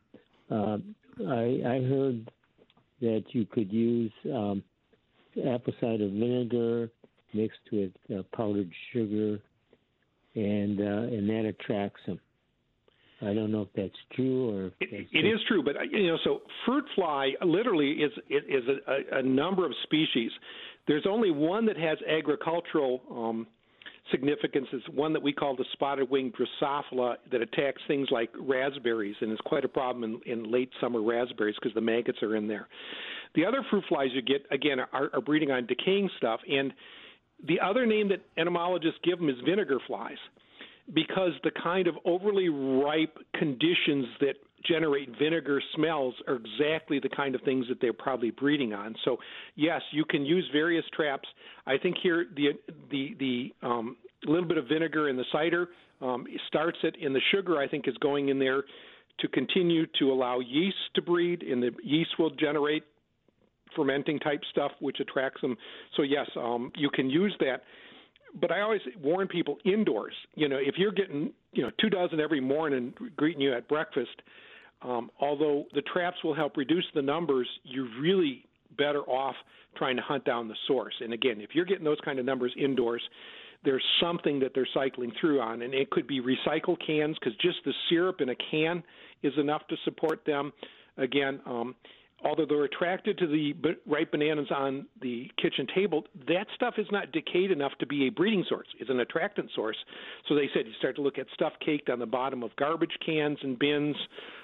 I heard that you could use apple cider vinegar mixed with powdered sugar, and that attracts them. I don't know if that's true or if it is true, but so fruit fly literally is a number of species. There's only one that has agricultural significance. Is one that we call the spotted-winged Drosophila that attacks things like raspberries, and is quite a problem in late summer raspberries because the maggots are in there. The other fruit flies you get, again, are breeding on decaying stuff, and the other name that entomologists give them is vinegar flies, because the kind of overly ripe conditions that generate vinegar smells are exactly the kind of things that they're probably breeding on. So, yes, you can use various traps. I think here the little bit of vinegar in the cider starts it, and the sugar, I think, is going in there to continue to allow yeast to breed, and the yeast will generate fermenting type stuff, which attracts them. So, yes, you can use that. But I always warn people indoors. If you're getting 2 dozen every morning greeting you at breakfast, although the traps will help reduce the numbers, you're really better off trying to hunt down the source. And again, if you're getting those kind of numbers indoors, there's something that they're cycling through on, and it could be recycled cans, because just the syrup in a can is enough to support them. Again, although they're attracted to the ripe bananas on the kitchen table, that stuff is not decayed enough to be a breeding source. It's an attractant source. So they said you start to look at stuff caked on the bottom of garbage cans and bins,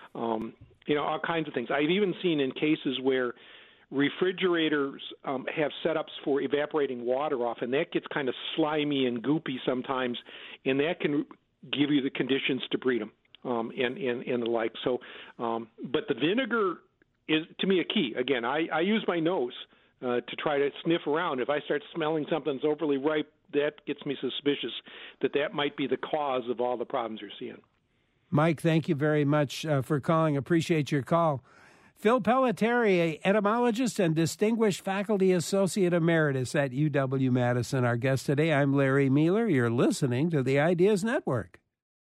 all kinds of things. I've even seen in cases where refrigerators have setups for evaporating water off, and that gets kind of slimy and goopy sometimes, and that can give you the conditions to breed them and the like. So, but the vinegar is, to me, a key. Again, I use my nose to try to sniff around. If I start smelling something that's overly ripe, that gets me suspicious that might be the cause of all the problems you're seeing. Mike, thank you very much for calling. Appreciate your call. Phil Pelletieri, entomologist and distinguished faculty associate emeritus at UW-Madison. Our guest today, I'm Larry Mealer. You're listening to the Ideas Network.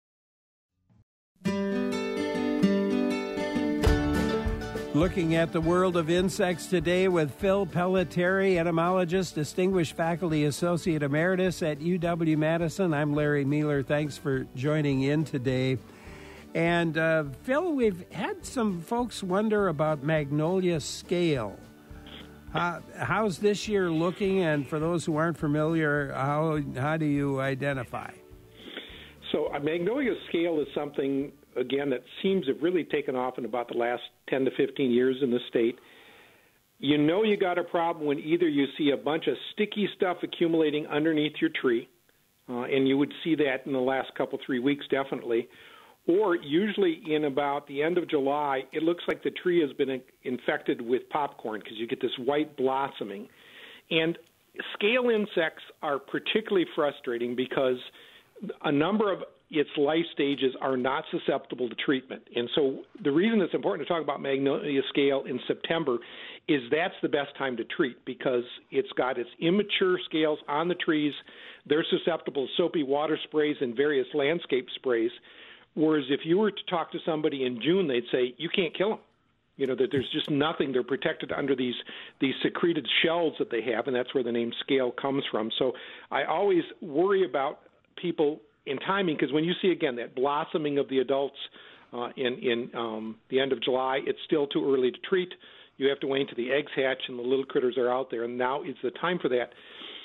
Looking at the world of insects today with Phil Pelletieri, entomologist, distinguished faculty associate emeritus at UW-Madison. I'm Larry Mealer. Thanks for joining in today. And Phil, we've had some folks wonder about magnolia scale. How's this year looking? And for those who aren't familiar, how do you identify? So a magnolia scale is something, again, that seems to have really taken off in about the last 10 to 15 years in the state. You got a problem when either you see a bunch of sticky stuff accumulating underneath your tree, and you would see that in the last 3 weeks definitely, or usually in about the end of July, it looks like the tree has been infected with popcorn because you get this white blossoming. And scale insects are particularly frustrating because a number of its life stages are not susceptible to treatment. And so the reason it's important to talk about magnolia scale in September is that's the best time to treat, because it's got its immature scales on the trees. They're susceptible to soapy water sprays and various landscape sprays, whereas if you were to talk to somebody in June, they'd say, you can't kill them. That there's just nothing. They're protected under these secreted shells that they have, and that's where the name scale comes from. So I always worry about people in timing, because when you see, again, that blossoming of the adults in the end of July, it's still too early to treat. You have to wait until the eggs hatch and the little critters are out there, and now is the time for that.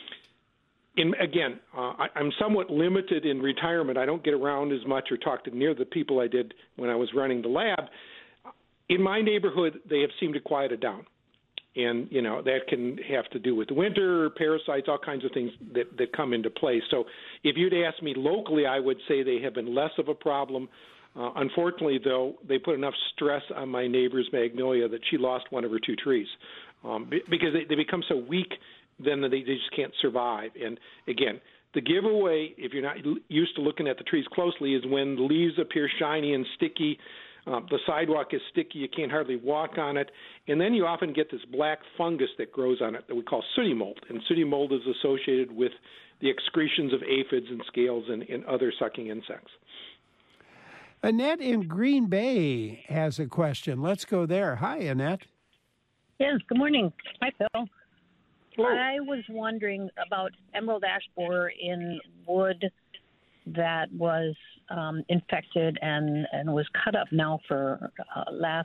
I'm somewhat limited in retirement. I don't get around as much or talk to near the people I did when I was running the lab. In my neighborhood, they have seemed to quiet it down. And, that can have to do with the winter, parasites, all kinds of things that come into play. So if you'd ask me locally, I would say they have been less of a problem. Unfortunately, though, they put enough stress on my neighbor's magnolia that she lost one of her 2 trees because they become so weak then they just can't survive. And, again, the giveaway, if you're not used to looking at the trees closely, is when the leaves appear shiny and sticky. The sidewalk is sticky. You can't hardly walk on it. And then you often get this black fungus that grows on it that we call sooty mold. And sooty mold is associated with the excretions of aphids and scales and other sucking insects. Annette in Green Bay has a question. Let's go there. Hi, Annette. Yes, good morning. Hi, Phil. Hello. I was wondering about emerald ash borer in wood that was infected and was cut up now for last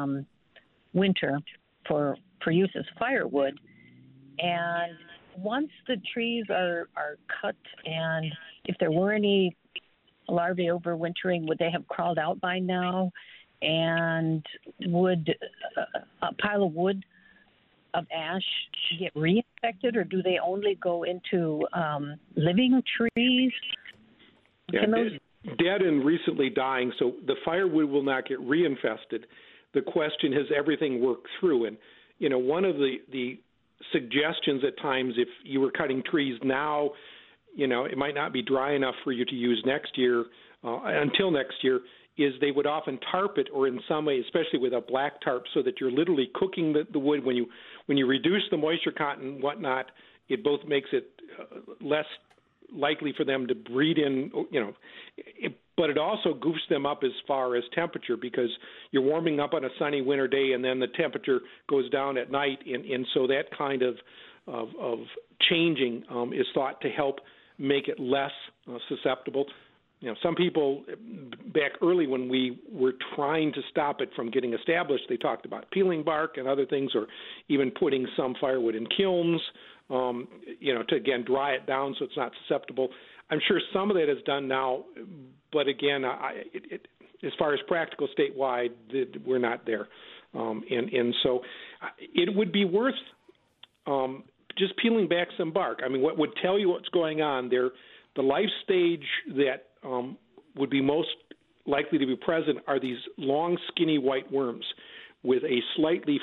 winter for use as firewood. And once the trees are cut, and if there were any larvae overwintering, would they have crawled out by now? And would a pile of wood of ash get reinfected, or do they only go into living trees? Yeah, dead and recently dying, so the firewood will not get reinfested. The question has everything worked through. And, one of the suggestions at times, if you were cutting trees now, it might not be dry enough for you to use next year, until next year, is they would often tarp it, or in some way, especially with a black tarp, so that you're literally cooking the wood. When you reduce the moisture content and whatnot, it both makes it less likely for them to breed in, but it also goofs them up as far as temperature, because you're warming up on a sunny winter day and then the temperature goes down at night, and so that kind of changing is thought to help make it less susceptible. Some people back early when we were trying to stop it from getting established, they talked about peeling bark and other things, or even putting some firewood in kilns, to, again, dry it down so it's not susceptible. I'm sure some of that is done now, but again, as far as practical statewide, we're not there. And so it would be worth just peeling back some bark. I mean, what would tell you what's going on there, the life stage that would be most likely to be present are these long, skinny white worms with a slightly,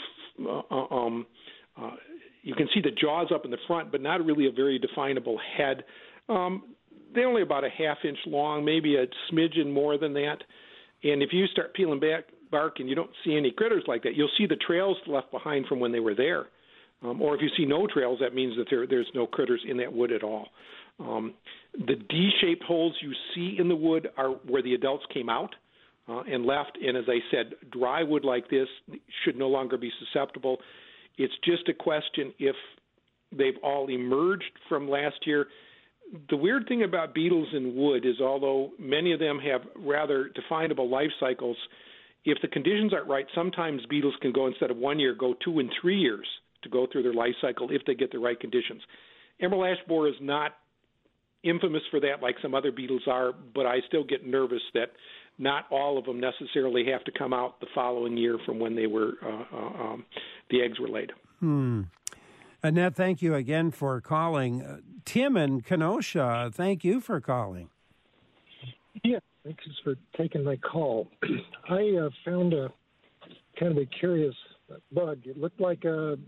you can see the jaws up in the front, but not really a very definable head. They're only about a half-inch long, maybe a smidgen more than that. And if you start peeling back bark and you don't see any critters like that, you'll see the trails left behind from when they were there. Or if you see no trails, that means that there's no critters in that wood at all. The D-shaped holes you see in the wood are where the adults came out and left. And as I said, dry wood like this should no longer be susceptible. It's just a question if they've all emerged from last year. The weird thing about beetles in wood is, although many of them have rather definable life cycles, if the conditions aren't right, sometimes beetles can go, instead of 1 year, go 2 and 3 years to go through their life cycle if they get the right conditions. Emerald ash borer is not infamous for that like some other beetles are, but I still get nervous that not all of them necessarily have to come out the following year from when they were the eggs were laid. Annette, thank you again for calling. Tim in Kenosha, thank you for calling. Yeah, thanks for taking my call. I found a kind of a curious bug. It looked like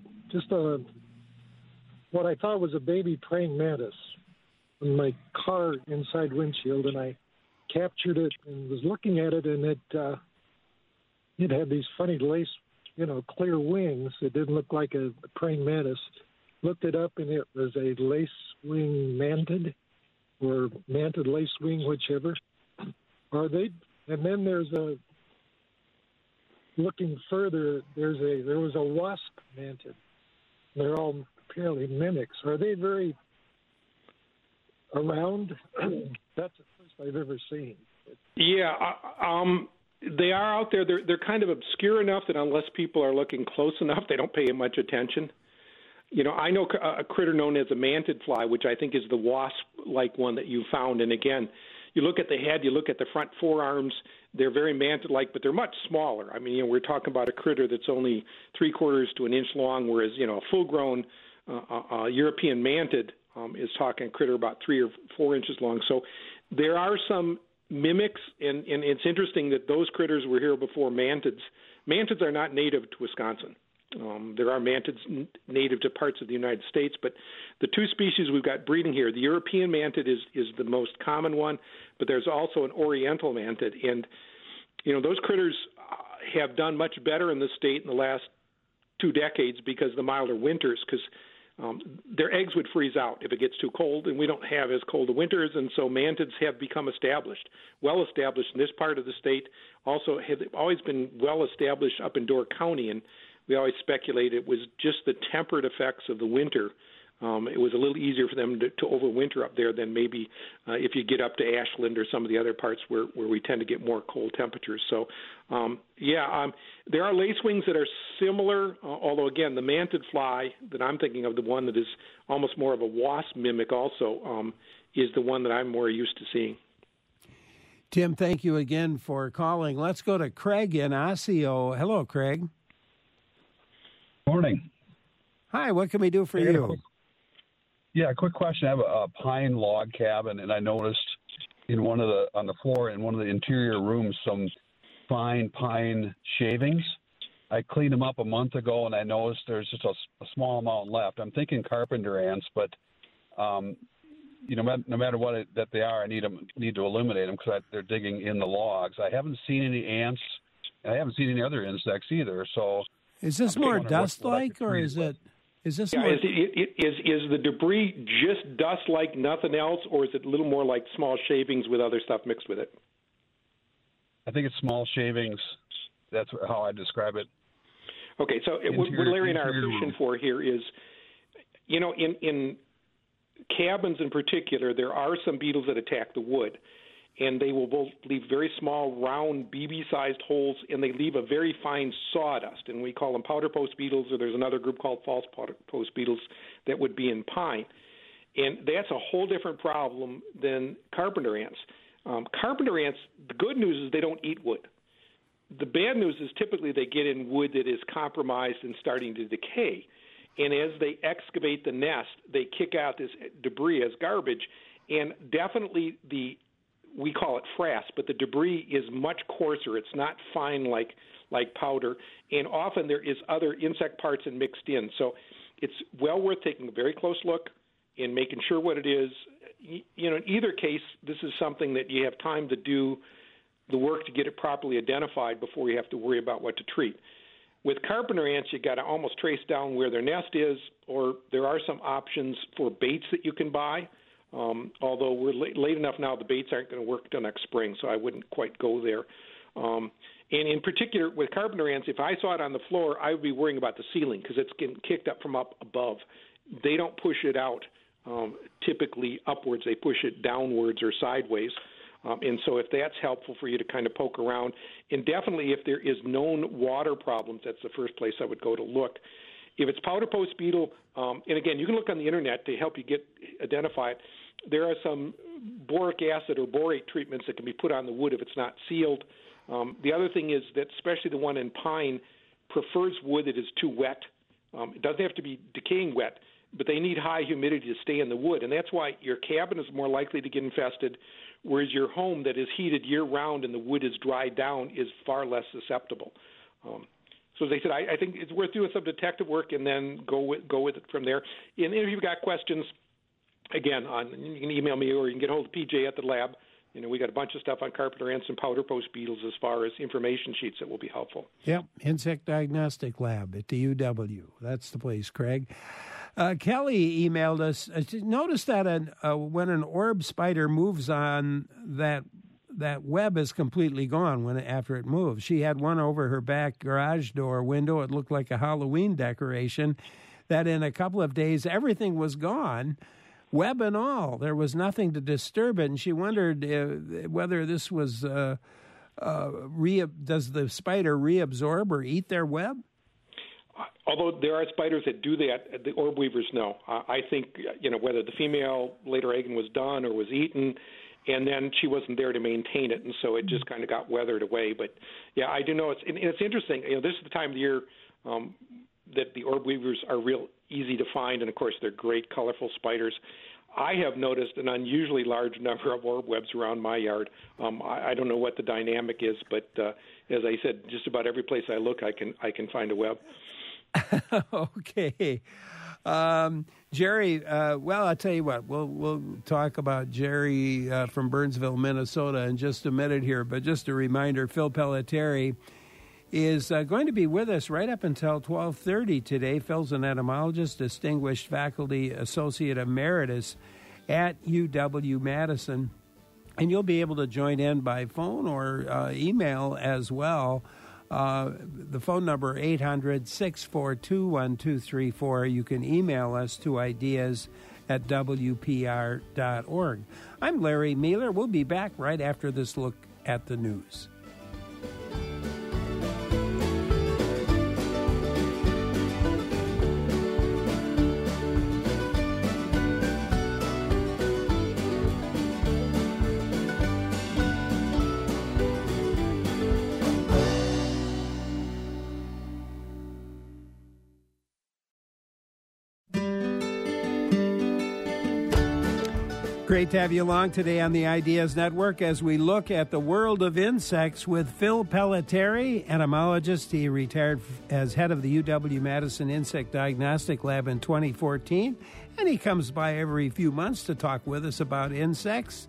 what I thought was a baby praying mantis in my car inside windshield, and I captured it and was looking at it, and it had these funny lace, clear wings. It didn't look like a praying mantis. Looked it up, and it was a lace wing mantid, or mantid lace wing, whichever. Are they? And then there's looking further, there was a wasp mantid. They're all apparently mimics. Are they very around? That's the first I've ever seen. Yeah, they are out there. They're kind of obscure enough that unless people are looking close enough, they don't pay much attention. I know a critter known as a mantid fly, which I think is the wasp-like one that you found. And again, you look at the head, you look at the front forearms, They're very mantid-like, but they're much smaller. I mean, we're talking about a critter that's only 3/4 to an inch long, whereas, a full-grown European mantid is talking a critter about 3 or 4 inches long. So there are some mimics, and it's interesting that those critters were here before mantids. Mantids are not native to Wisconsin. There are mantids native to parts of the United States, but the two species we've got breeding here, the European mantid is the most common one, but there's also an Oriental mantid. And, those critters have done much better in the state in the last 2 decades because of the milder winters, because their eggs would freeze out if it gets too cold, and we don't have as cold of winters, and so mantids have become well established in this part of the state. Also, have always been well established up in Door County, and we always speculate it was just the temperate effects of the winter. It was a little easier for them to overwinter up there than maybe if you get up to Ashland or some of the other parts where we tend to get more cold temperatures. So, there are lacewings that are similar, although, again, the mantid fly that I'm thinking of, the one that is almost more of a wasp mimic also, is the one that I'm more used to seeing. Tim, thank you again for calling. Let's go to Craig in Osseo. Hello, Craig. Morning. Hi, what can we do for you? Quick question. I have a pine log cabin, and I noticed on the floor in one of the interior rooms some fine pine shavings. I cleaned them up a month ago, and I noticed there's just a small amount left. I'm thinking carpenter ants, but no matter what that they are, I need to eliminate them because they're digging in the logs. I haven't seen any ants, and I haven't seen any other insects either. So, is this more dust-like, or is it? Is this more... is the debris just dust like nothing else, or is it a little more like small shavings with other stuff mixed with it? I think it's small shavings. That's how I describe it. Okay, so what Larry and I are fishing for here is, in cabins in particular, there are some beetles that attack the wood, and they will both leave very small, round, BB-sized holes, and they leave a very fine sawdust, and we call them powder post beetles, or there's another group called false powder post beetles that would be in pine. And that's a whole different problem than carpenter ants. Carpenter ants, the good news is they don't eat wood. The bad news is typically they get in wood that is compromised and starting to decay. And as they excavate the nest, they kick out this debris as garbage, and definitely we call it frass, but the debris is much coarser. It's not fine like powder, and often there is other insect parts and mixed in. So it's well worth taking a very close look and making sure what it is. In either case, this is something that you have time to do the work to get it properly identified before you have to worry about what to treat. With carpenter ants, you got to almost trace down where their nest is, or there are some options for baits that you can buy. Although we're late enough now, the baits aren't going to work until next spring, so I wouldn't quite go there. And in particular, with carpenter ants, if I saw it on the floor, I would be worrying about the ceiling because it's getting kicked up from up above. They don't push it out typically upwards. They push it downwards or sideways. And so if that's helpful for you to kind of poke around, and definitely if there is known water problems, that's the first place I would go to look. If it's powder post beetle, and again, you can look on the internet to help you identify it. There are some boric acid or borate treatments that can be put on the wood if it's not sealed. The other thing is that especially the one in pine prefers wood that is too wet. It doesn't have to be decaying wet, but they need high humidity to stay in the wood, and that's why your cabin is more likely to get infested, whereas your home that is heated year-round and the wood is dried down is far less susceptible. So as I said, I think it's worth doing some detective work and then go with it from there. And if you've got questions, again, you can email me or you can get hold of PJ at the lab. We got a bunch of stuff on carpenter ants and powder post beetles as far as information sheets that will be helpful. Yep, Insect Diagnostic Lab at the UW. That's the place, Craig. Kelly emailed us. Notice that when an orb spider moves on, that web is completely gone after it moves. She had one over her back garage door window. It looked like a Halloween decoration. That in a couple of days, everything was gone, web and all. There was nothing to disturb it, and she wondered whether this was does the spider reabsorb or eat their web? Although there are spiders that do that, the orb weavers know. I think, whether the female later egging was done or was eaten, and then she wasn't there to maintain it, and so it just kind of got weathered away. But yeah, I do know it's interesting. This is the time of the year that the orb weavers are real easy to find, and of course they're great, colorful spiders. I have noticed an unusually large number of orb webs around my yard. I don't know what the dynamic is, but as I said, just about every place I look, I can find a web. Okay. Jerry, well, I'll tell you what, we'll talk about Jerry from Burnsville, Minnesota in just a minute here, but just a reminder, Phil Pelletieri is going to be with us right up until 12:30 today. Phil's an entomologist, distinguished faculty associate emeritus at UW-Madison, and you'll be able to join in by phone or email as well. The phone number 800-642-1234. You can email us to ideas@wpr.org. I'm Larry Mueller. We'll be back right after this look at the news. Great to have you along today on the Ideas Network as we look at the world of insects with Phil Pelletieri, entomologist. He retired as head of the UW-Madison Insect Diagnostic Lab in 2014, and he comes by every few months to talk with us about insects.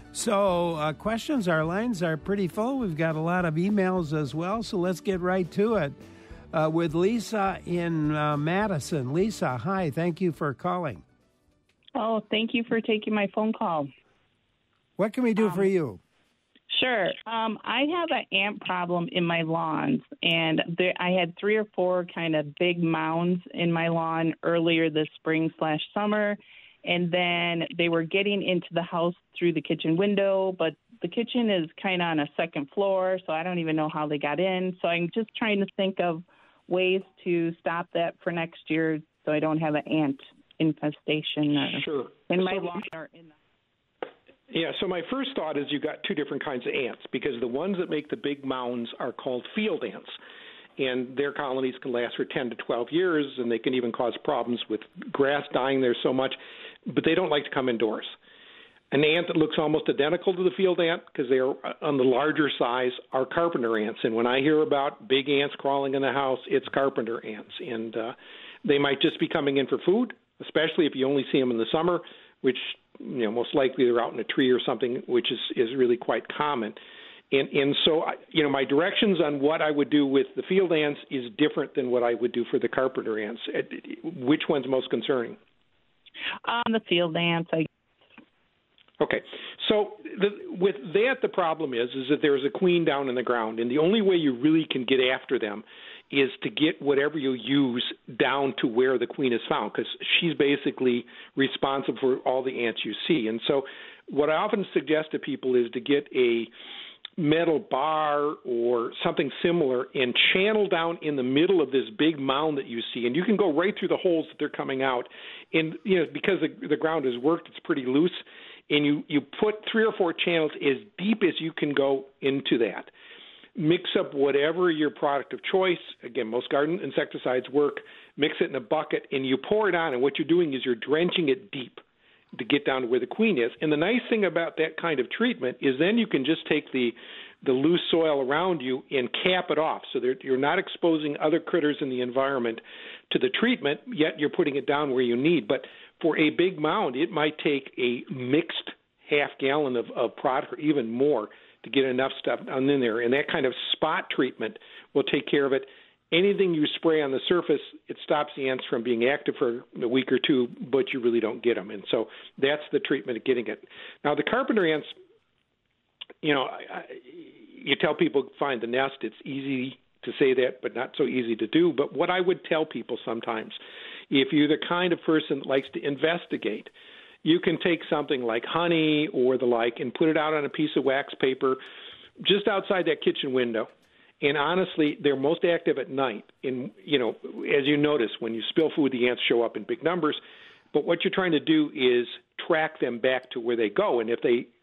So questions, our lines are pretty full. We've got a lot of emails as well, so let's get right to it with Lisa in Madison. Lisa, hi, thank you for calling. Oh, thank you for taking my phone call. What can we do for you? Sure. I have an ant problem in my lawns, and I had 3 or 4 kind of big mounds in my lawn earlier this spring/summer, and then they were getting into the house through the kitchen window, but the kitchen is kind of on a second floor, so I don't even know how they got in. So I'm just trying to think of ways to stop that for next year so I don't have an ant infestation in my lawn or in the... Yeah, so my first thought is you've got 2 different kinds of ants, because the ones that make the big mounds are called field ants, and their colonies can last for 10 to 12 years, and they can even cause problems with grass dying there so much, but they don't like to come indoors. An ant that looks almost identical to the field ant, because they are on the larger size, are carpenter ants, and when I hear about big ants crawling in the house, it's carpenter ants, and they might just be coming in for food, especially if you only see them in the summer, which, most likely they're out in a tree or something, which is really quite common. And so, my directions on what I would do with the field ants is different than what I would do for the carpenter ants. Which one's most concerning? The field ants. Okay. So with that, the problem is that there's a queen down in the ground, and the only way you really can get after them is to get whatever you use down to where the queen is found, because she's basically responsible for all the ants you see. And so what I often suggest to people is to get a metal bar or something similar and channel down in the middle of this big mound that you see, and you can go right through the holes that they're coming out. And because the ground is worked, it's pretty loose, and you put 3 or 4 channels as deep as you can go into that. Mix up whatever your product of choice. Again, most garden insecticides work. Mix it in a bucket, and you pour it on, and what you're doing is you're drenching it deep to get down to where the queen is. And the nice thing about that kind of treatment is then you can just take the loose soil around you and cap it off, so that you're not exposing other critters in the environment to the treatment, yet you're putting it down where you need. But for a big mound, it might take a mixed half-gallon of product or even more to get enough stuff in there. And that kind of spot treatment will take care of it. Anything you spray on the surface, it stops the ants from being active for a week or 2, but you really don't get them. And so that's the treatment of getting it. Now, the carpenter ants, you tell people find the nest. It's easy to say that, but not so easy to do. But what I would tell people sometimes, if you're the kind of person that likes to investigate, you can take something like honey or the like and put it out on a piece of wax paper just outside that kitchen window. And honestly, they're most active at night. And, as you notice, when you spill food, the ants show up in big numbers. But what you're trying to do is track them back to where they go. And if they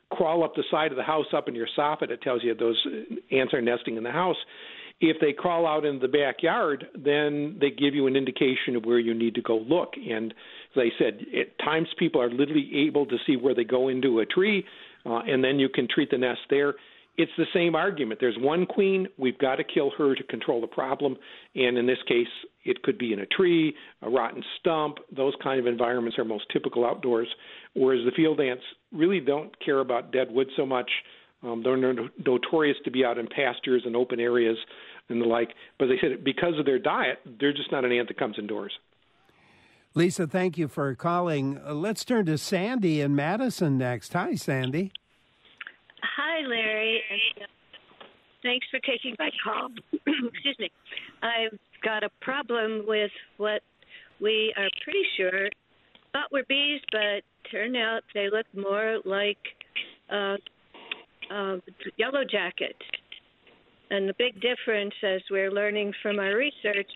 crawl up the side of the house up in your soffit, it tells you those ants are nesting in the house. If they crawl out into the backyard, then they give you an indication of where you need to go look. And as I said, at times people are literally able to see where they go into a tree, and then you can treat the nest there. It's the same argument. There's one queen. We've got to kill her to control the problem. And in this case, it could be in a tree, a rotten stump. Those kind of environments are most typical outdoors, whereas the field ants really don't care about dead wood so much. They're notorious to be out in pastures and open areas and the like. But they said because of their diet, they're just not an ant that comes indoors. Lisa, thank you for calling. Let's turn to Sandy in Madison next. Hi, Sandy. Hi, Larry. And thanks for taking my call. Excuse me. I've got a problem with what we are pretty sure thought were bees, but turned out they look more like yellow jacket. And the big difference, as we're learning from our research,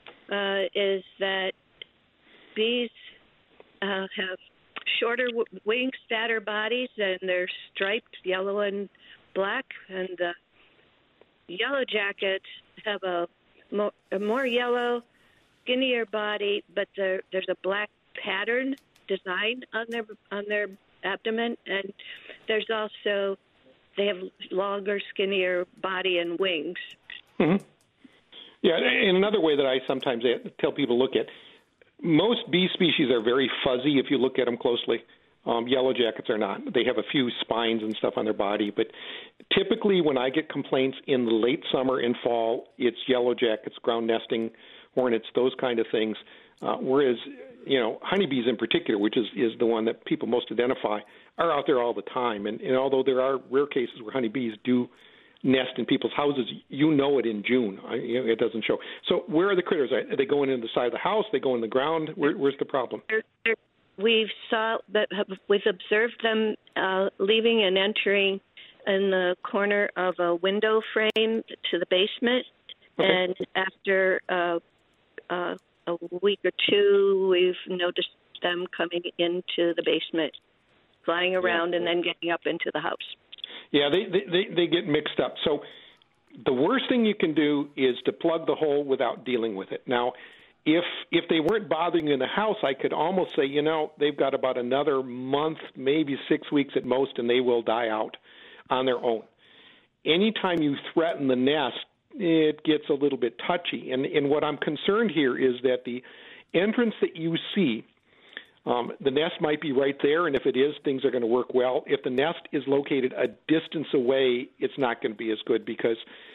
is that bees have shorter wings, fatter bodies, and they're striped yellow and black. And the yellow jackets have a more yellow, skinnier body, but there's a black pattern design on their abdomen, and there's also they have longer, skinnier body and wings. Mm-hmm. Yeah, and another way that I sometimes tell people to look at, most bee species are very fuzzy if you look at them closely. Yellow jackets are not. They have a few spines and stuff on their body, but typically when I get complaints in the late summer and fall, it's yellow jackets, ground nesting, hornets, those kind of things, whereas honeybees in particular, which is the one that people most identify, are out there all the time. And although there are rare cases where honeybees do nest in people's houses, it in June. It doesn't show. So where are the critters? Are they going in the side of the house? They go in the ground? Where's the problem? We've observed them leaving and entering in the corner of a window frame to the basement. Okay. And after a week or two, we've noticed them coming into the basement, flying around, and then getting up into the house. Yeah, they get mixed up. So the worst thing you can do is to plug the hole without dealing with it. Now, if they weren't bothering you in the house, I could almost say, they've got about another month, maybe 6 weeks at most, and they will die out on their own. Anytime you threaten the nest, it gets a little bit touchy. And what I'm concerned here is that the entrance that you see, the nest might be right there, and if it is, things are going to work well. If the nest is located a distance away, it's not going to be as good because,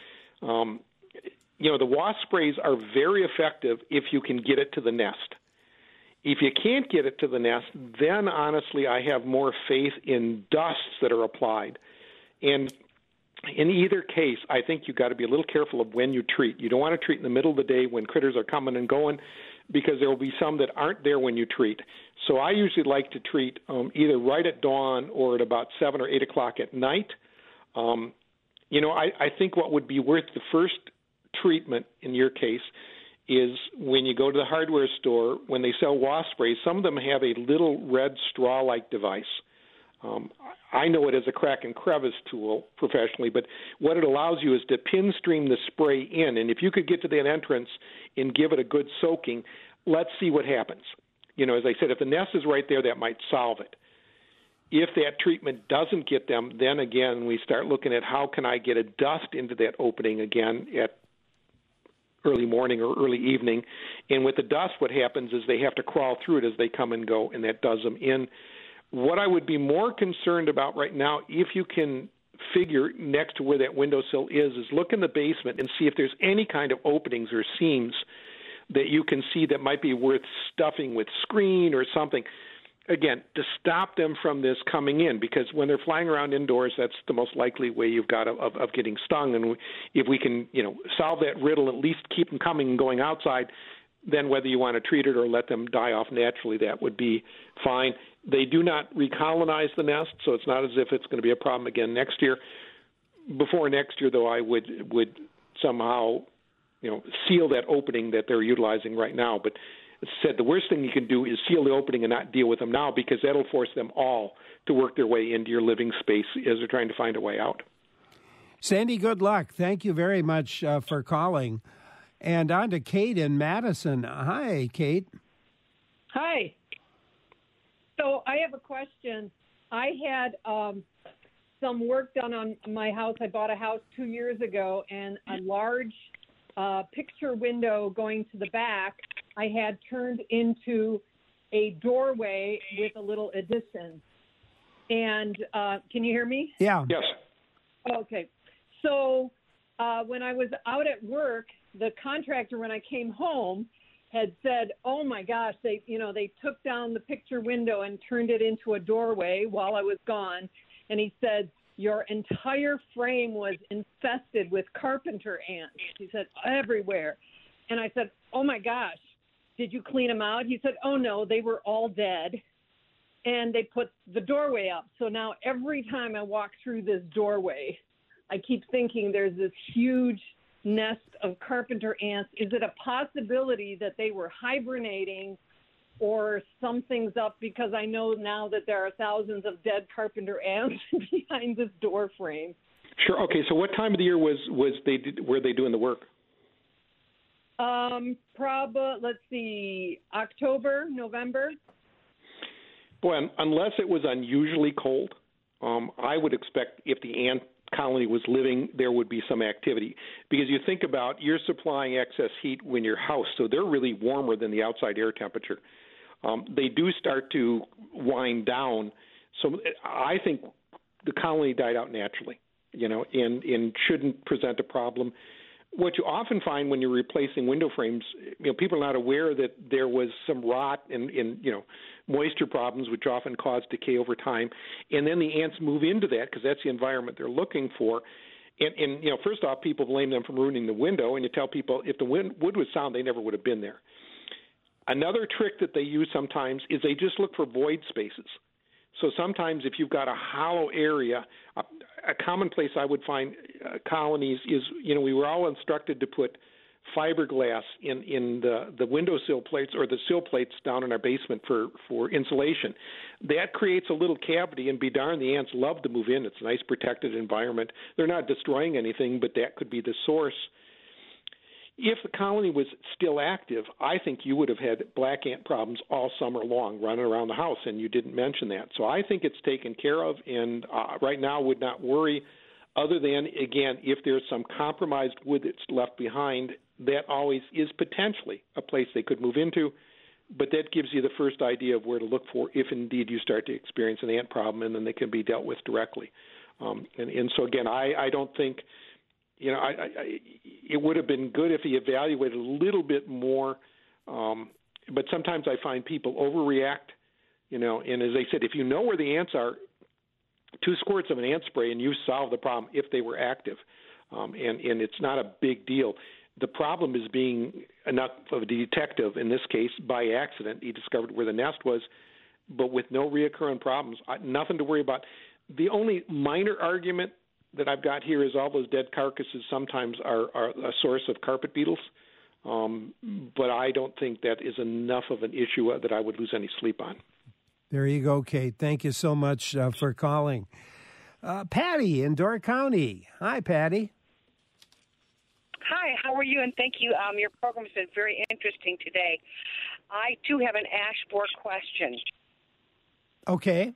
the wasp sprays are very effective if you can get it to the nest. If you can't get it to the nest, then honestly I have more faith in dusts that are applied. And in either case, I think you've got to be a little careful of when you treat. You don't want to treat in the middle of the day when critters are coming and going, because there will be some that aren't there when you treat. So I usually like to treat either right at dawn or at about 7 or 8 o'clock at night. I think what would be worth the first treatment in your case is when you go to the hardware store, when they sell wasp sprays, some of them have a little red straw-like device. I know it as a crack and crevice tool professionally, but what it allows you is to pin stream the spray in. And if you could get to that entrance and give it a good soaking, let's see what happens. As I said, if the nest is right there, that might solve it. If that treatment doesn't get them, then again, we start looking at how can I get a dust into that opening again at early morning or early evening. And with the dust, what happens is they have to crawl through it as they come and go, and that does them in. What I would be more concerned about right now, if you can figure next to where that windowsill is look in the basement and see if there's any kind of openings or seams that you can see that might be worth stuffing with screen or something. Again, to stop them from this coming in, because when they're flying around indoors, that's the most likely way you've got of getting stung. And if we can, solve that riddle, at least keep them coming and going outside, then whether you want to treat it or let them die off naturally, that would be fine. They do not recolonize the nest, so it's not as if it's going to be a problem again next year. Before next year, though, I would somehow, seal that opening that they're utilizing right now. But said the worst thing you can do is seal the opening and not deal with them now, because that'll force them all to work their way into your living space as they're trying to find a way out. Sandy, good luck. Thank you very much for calling. And on to Kate in Madison. Hi, Kate. Hi. So I have a question. I had some work done on my house. I bought a house 2 years ago, and a large picture window going to the back I had turned into a doorway with a little addition. And can you hear me? Yeah. Yes. Okay. So when I was out at work, the contractor, when I came home, had said, "Oh my gosh, they took down the picture window and turned it into a doorway while I was gone." And he said, "Your entire frame was infested with carpenter ants." He said, "Everywhere." And I said, "Oh my gosh, did you clean them out?" He said, "Oh no, they were all dead." And they put the doorway up. So now every time I walk through this doorway, I keep thinking there's this huge nest of carpenter ants. Is it a possibility that they were hibernating or something's up? Because I know now that there are thousands of dead carpenter ants behind this door frame. Sure. Okay. So what time of the year were they doing the work? Probably, let's see, October, November. Boy, unless it was unusually cold, I would expect if the ant colony was living, there would be some activity. Because you think about, you're supplying excess heat when your house, so they're really warmer than the outside air temperature. They do start to wind down. So I think the colony died out naturally, and shouldn't present a problem. What you often find when you're replacing window frames, people are not aware that there was some rot and moisture problems, which often cause decay over time. And then the ants move into that because that's the environment they're looking for. And first off, people blame them for ruining the window, and you tell people if the wood was sound, they never would have been there. Another trick that they use sometimes is they just look for void spaces. So sometimes if you've got a hollow area, a common place I would find colonies is, we were all instructed to put fiberglass in the windowsill plates or the sill plates down in our basement for insulation. That creates a little cavity, and be darned, the ants love to move in. It's a nice protected environment. They're not destroying anything, but that could be the source. If the colony was still active, I think you would have had black ant problems all summer long running around the house, and you didn't mention that. So I think it's taken care of, and right now would not worry, other than, again, if there's some compromised wood that's left behind, that always is potentially a place they could move into, but that gives you the first idea of where to look for if indeed you start to experience an ant problem, and then they can be dealt with directly. And so, again, I don't think – it would have been good if he evaluated a little bit more, but sometimes I find people overreact, and as I said, if you know where the ants are, 2 squirts of an ant spray and you solve the problem if they were active, and it's not a big deal. The problem is being enough of a detective. In this case, by accident, he discovered where the nest was, but with no reoccurring problems, nothing to worry about. The only minor argument that I've got here is all those dead carcasses sometimes are a source of carpet beetles, but I don't think that is enough of an issue that I would lose any sleep on. There you go, Kate. Thank you so much for calling. Patty in Door County. Hi, Patty. Hi, how are you? And thank you. Your program has been very interesting today. I, too, have an ash borer question. Okay.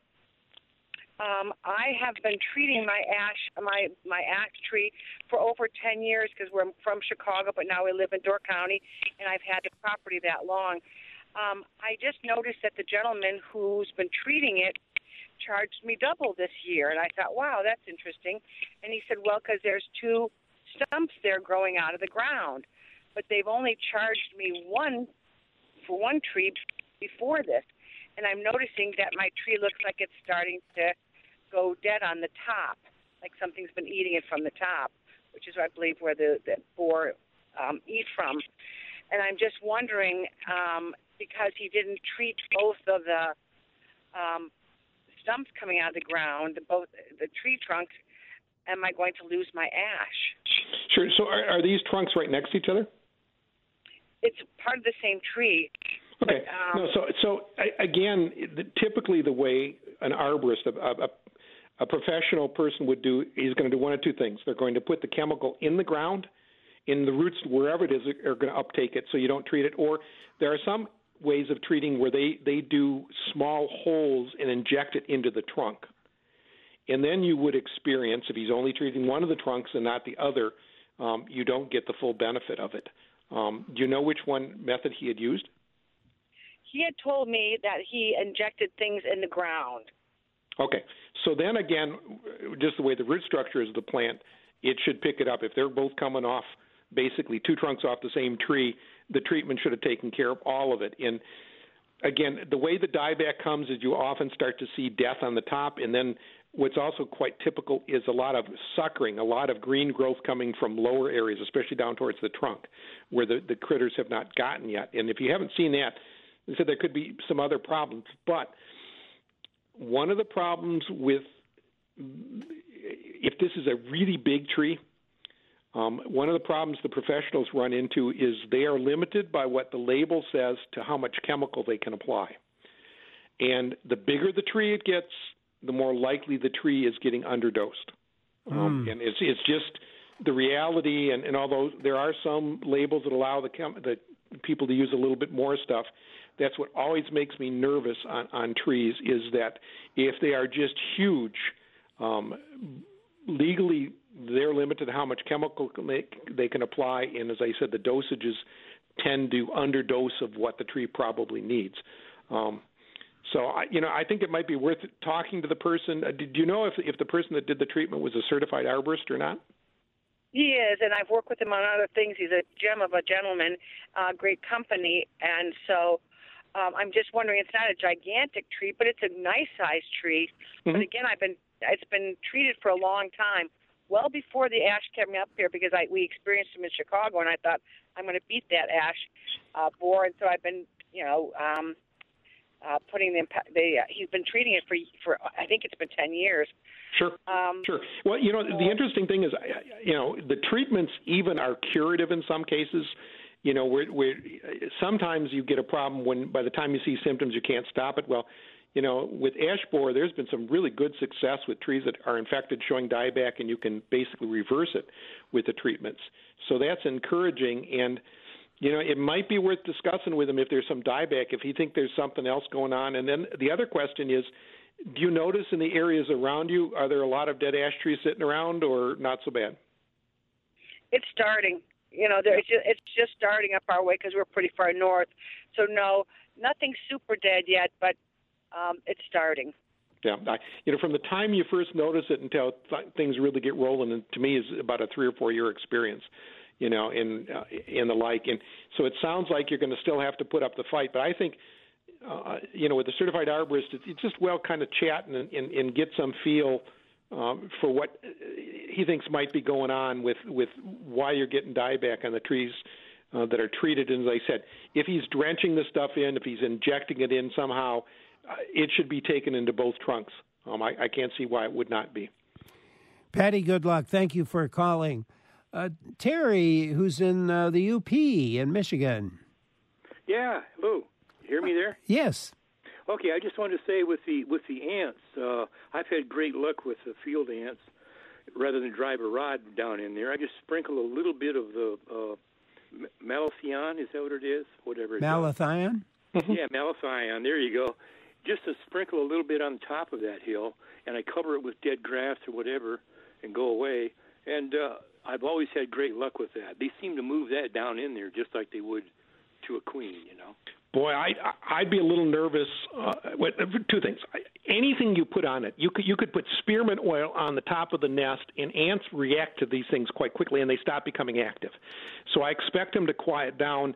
I have been treating my ash tree for over 10 years because we're from Chicago, but now we live in Door County, and I've had the property that long. I just noticed that the gentleman who's been treating it charged me double this year, and I thought, wow, that's interesting. And he said, well, because there's 2 stumps there growing out of the ground, but they've only charged me one for one tree before this. And I'm noticing that my tree looks like it's starting to go dead on the top, like something's been eating it from the top, which is, I believe, where the boar eat from. And I'm just wondering, because he didn't treat both of the stumps coming out of the ground, both the tree trunks, am I going to lose my ash? Sure. So are these trunks right next to each other? It's part of the same tree. Okay. Again, typically the way an arborist, a professional person would do, is going to do one of two things. They're going to put the chemical in the ground, in the roots, wherever it is, are going to uptake it so you don't treat it. Or there are some ways of treating where they do small holes and inject it into the trunk. And then you would experience, if he's only treating one of the trunks and not the other, you don't get the full benefit of it. Do you know which one method he had used? He had told me that he injected things in the ground. Okay. So then again, just the way the root structure is of the plant, it should pick it up. If they're both coming off, basically two trunks off the same tree, the treatment should have taken care of all of it. And again, the way the dieback comes is you often start to see death on the top, and then what's also quite typical is a lot of suckering, a lot of green growth coming from lower areas, especially down towards the trunk, where the critters have not gotten yet. And if you haven't seen that, I said there could be some other problems. But one of the problems with, if this is a really big tree, one of the problems the professionals run into is they are limited by what the label says to how much chemical they can apply. And the bigger the tree it gets, the more likely the tree is getting underdosed. And it's just the reality, and although there are some labels that allow the people to use a little bit more stuff, that's what always makes me nervous on trees, is that if they are just huge, legally they're limited to how much chemical they can apply, and as I said, the dosages tend to underdose of what the tree probably needs. So I think it might be worth talking to the person. Did you know if the person that did the treatment was a certified arborist or not? He is, and I've worked with him on other things. He's a gem of a gentleman, great company, and so I'm just wondering. It's not a gigantic tree, but it's a nice-sized tree. Mm-hmm. But again, it's been treated for a long time, well before the ash came up here, because we experienced them in Chicago, and I thought I'm going to beat that ash borer, and so I've been, putting he's been treating it for I think it's been 10 years. Sure. Sure. Well, the interesting thing is, the treatments even are curative in some cases. Where sometimes you get a problem when by the time you see symptoms you can't stop it. Well, with ash borer, there's been some really good success with trees that are infected showing dieback, and you can basically reverse it with the treatments. So that's encouraging, and it might be worth discussing with him if there's some dieback, if he thinks there's something else going on. And then the other question is, do you notice in the areas around you, are there a lot of dead ash trees sitting around, or not so bad? It's starting. It's just starting up our way because we're pretty far north. So no, nothing super dead yet, but it's starting. Yeah, from the time you first notice it until things really get rolling, and to me is about a 3 or 4 year experience. In the like. And so it sounds like you're going to still have to put up the fight. But I think, with the certified arborist, it's just kind of chat and get some feel for what he thinks might be going on with why you're getting dieback on the trees that are treated. And as I said, if he's drenching the stuff in, if he's injecting it in somehow, it should be taken into both trunks. I can't see why it would not be. Patty, good luck. Thank you for calling. Terry, who's in the UP in Michigan. Yeah, hello. You hear me there? Yes. Okay, I just wanted to say with the ants, I've had great luck with the field ants. Rather than drive a rod down in there, I just sprinkle a little bit of the malathion. Is that what it is? Whatever it is. Malathion? Yeah, malathion. There you go. Just to sprinkle a little bit on top of that hill, and I cover it with dead grass or whatever, and go away. And I've always had great luck with that. They seem to move that down in there just like they would to a queen, Boy, I'd be a little nervous. Two things. Anything you put on it, you could put spearmint oil on the top of the nest, and ants react to these things quite quickly, and they stop becoming active. So I expect them to quiet down.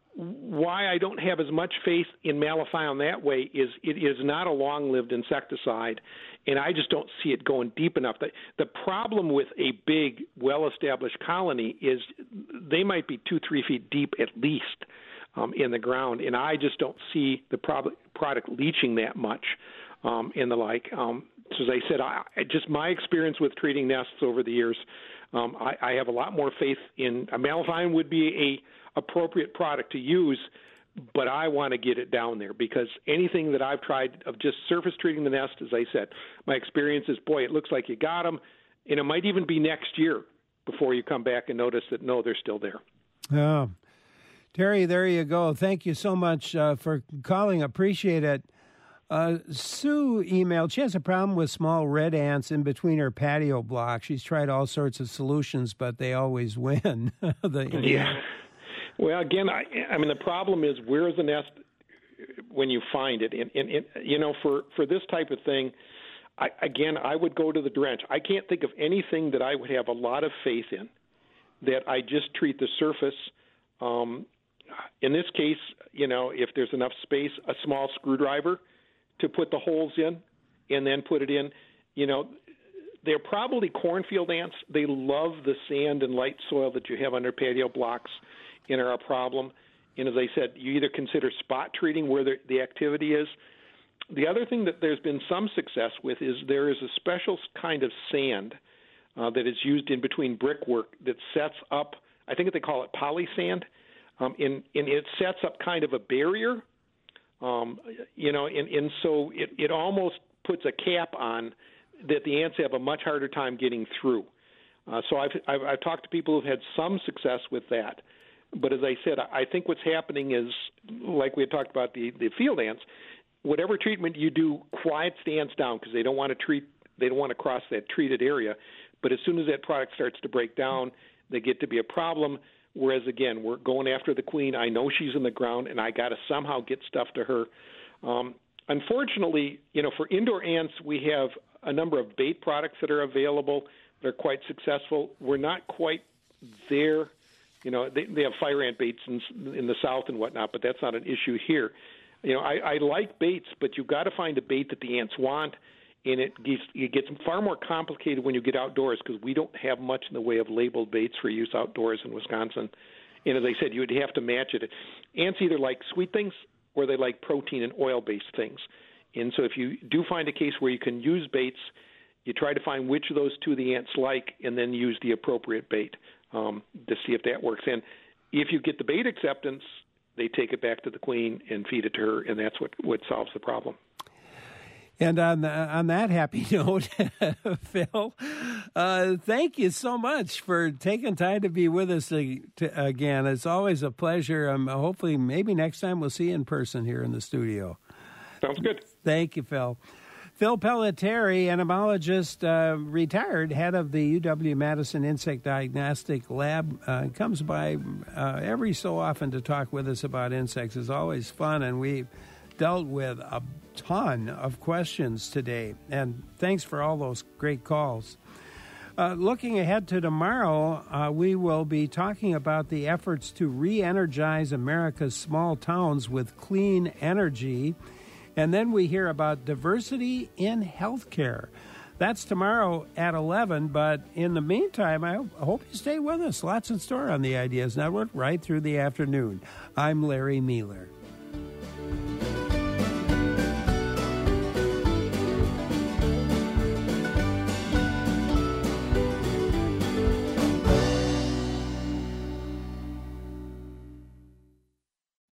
Why I don't have as much faith in malathion that way is it is not a long-lived insecticide, and I just don't see it going deep enough. The problem with a big, well-established colony is they might be 2-3 feet deep at least in the ground, and I just don't see the product leaching that much and the like. So as I said, just my experience with treating nests over the years, I have a lot more faith in malathion would be a appropriate product to use, but I want to get it down there because anything that I've tried of just surface treating the nest, as I said, my experience is, boy, it looks like you got them, and it might even be next year before you come back and notice that, no, they're still there. Oh, Terry, there you go. Thank you so much for calling. Appreciate it. Sue emailed, she has a problem with small red ants in between her patio blocks. She's tried all sorts of solutions, but they always win. Yeah. Well, again, I mean, the problem is, where is the nest when you find it? And you know, for this type of thing, I would go to the drench. I can't think of anything that I would have a lot of faith in that I just treat the surface. In this case, you know, if there's enough space, a small screwdriver to put the holes in and then put it in. You know, they're probably cornfield ants. They love the sand and light soil that you have under patio blocks and are a problem. And as I said, you either consider spot treating where the activity is. The other thing that there's been some success with is there is a special kind of sand that is used in between brickwork that sets up, I think they call it poly sand, and it sets up kind of a barrier. You know, and so it almost puts a cap on that the ants have a much harder time getting through. So I've talked to people who've had some success with that. But as I said, I think what's happening is, like we had talked about the field ants, whatever treatment you do quiets the ants down because they don't want to cross that treated area. But as soon as that product starts to break down, they get to be a problem. Whereas, again, we're going after the queen. I know she's in the ground, and I got to somehow get stuff to her. Unfortunately, you know, for indoor ants, we have a number of bait products that are available. They're quite successful. We're not quite there. You know, they have fire ant baits in the south and whatnot, but that's not an issue here. You know, I like baits, but you've got to find a bait that the ants want. And it gets far more complicated when you get outdoors because we don't have much in the way of labeled baits for use outdoors in Wisconsin. And as I said, you would have to match it. Ants either like sweet things or they like protein and oil-based things. And so if you do find a case where you can use baits, you try to find which of those two the ants like and then use the appropriate bait to see if that works. And if you get the bait acceptance, they take it back to the queen and feed it to her, and that's what solves the problem. And on that happy note, Phil, thank you so much for taking time to be with us again. It's always a pleasure. Hopefully, maybe next time we'll see you in person here in the studio. Sounds good. Thank you, Phil. Phil Pelletieri, entomologist, retired, head of the UW-Madison Insect Diagnostic Lab, comes by every so often to talk with us about insects. It's always fun, and we dealt with a ton of questions today, and thanks for all those great calls. Looking ahead to tomorrow, we will be talking about the efforts to re-energize America's small towns with clean energy, and then we hear about diversity in healthcare. That's tomorrow at 11, but in the meantime, I hope you stay with us. Lots in store on the Ideas Network right through the afternoon. I'm Larry Mealer.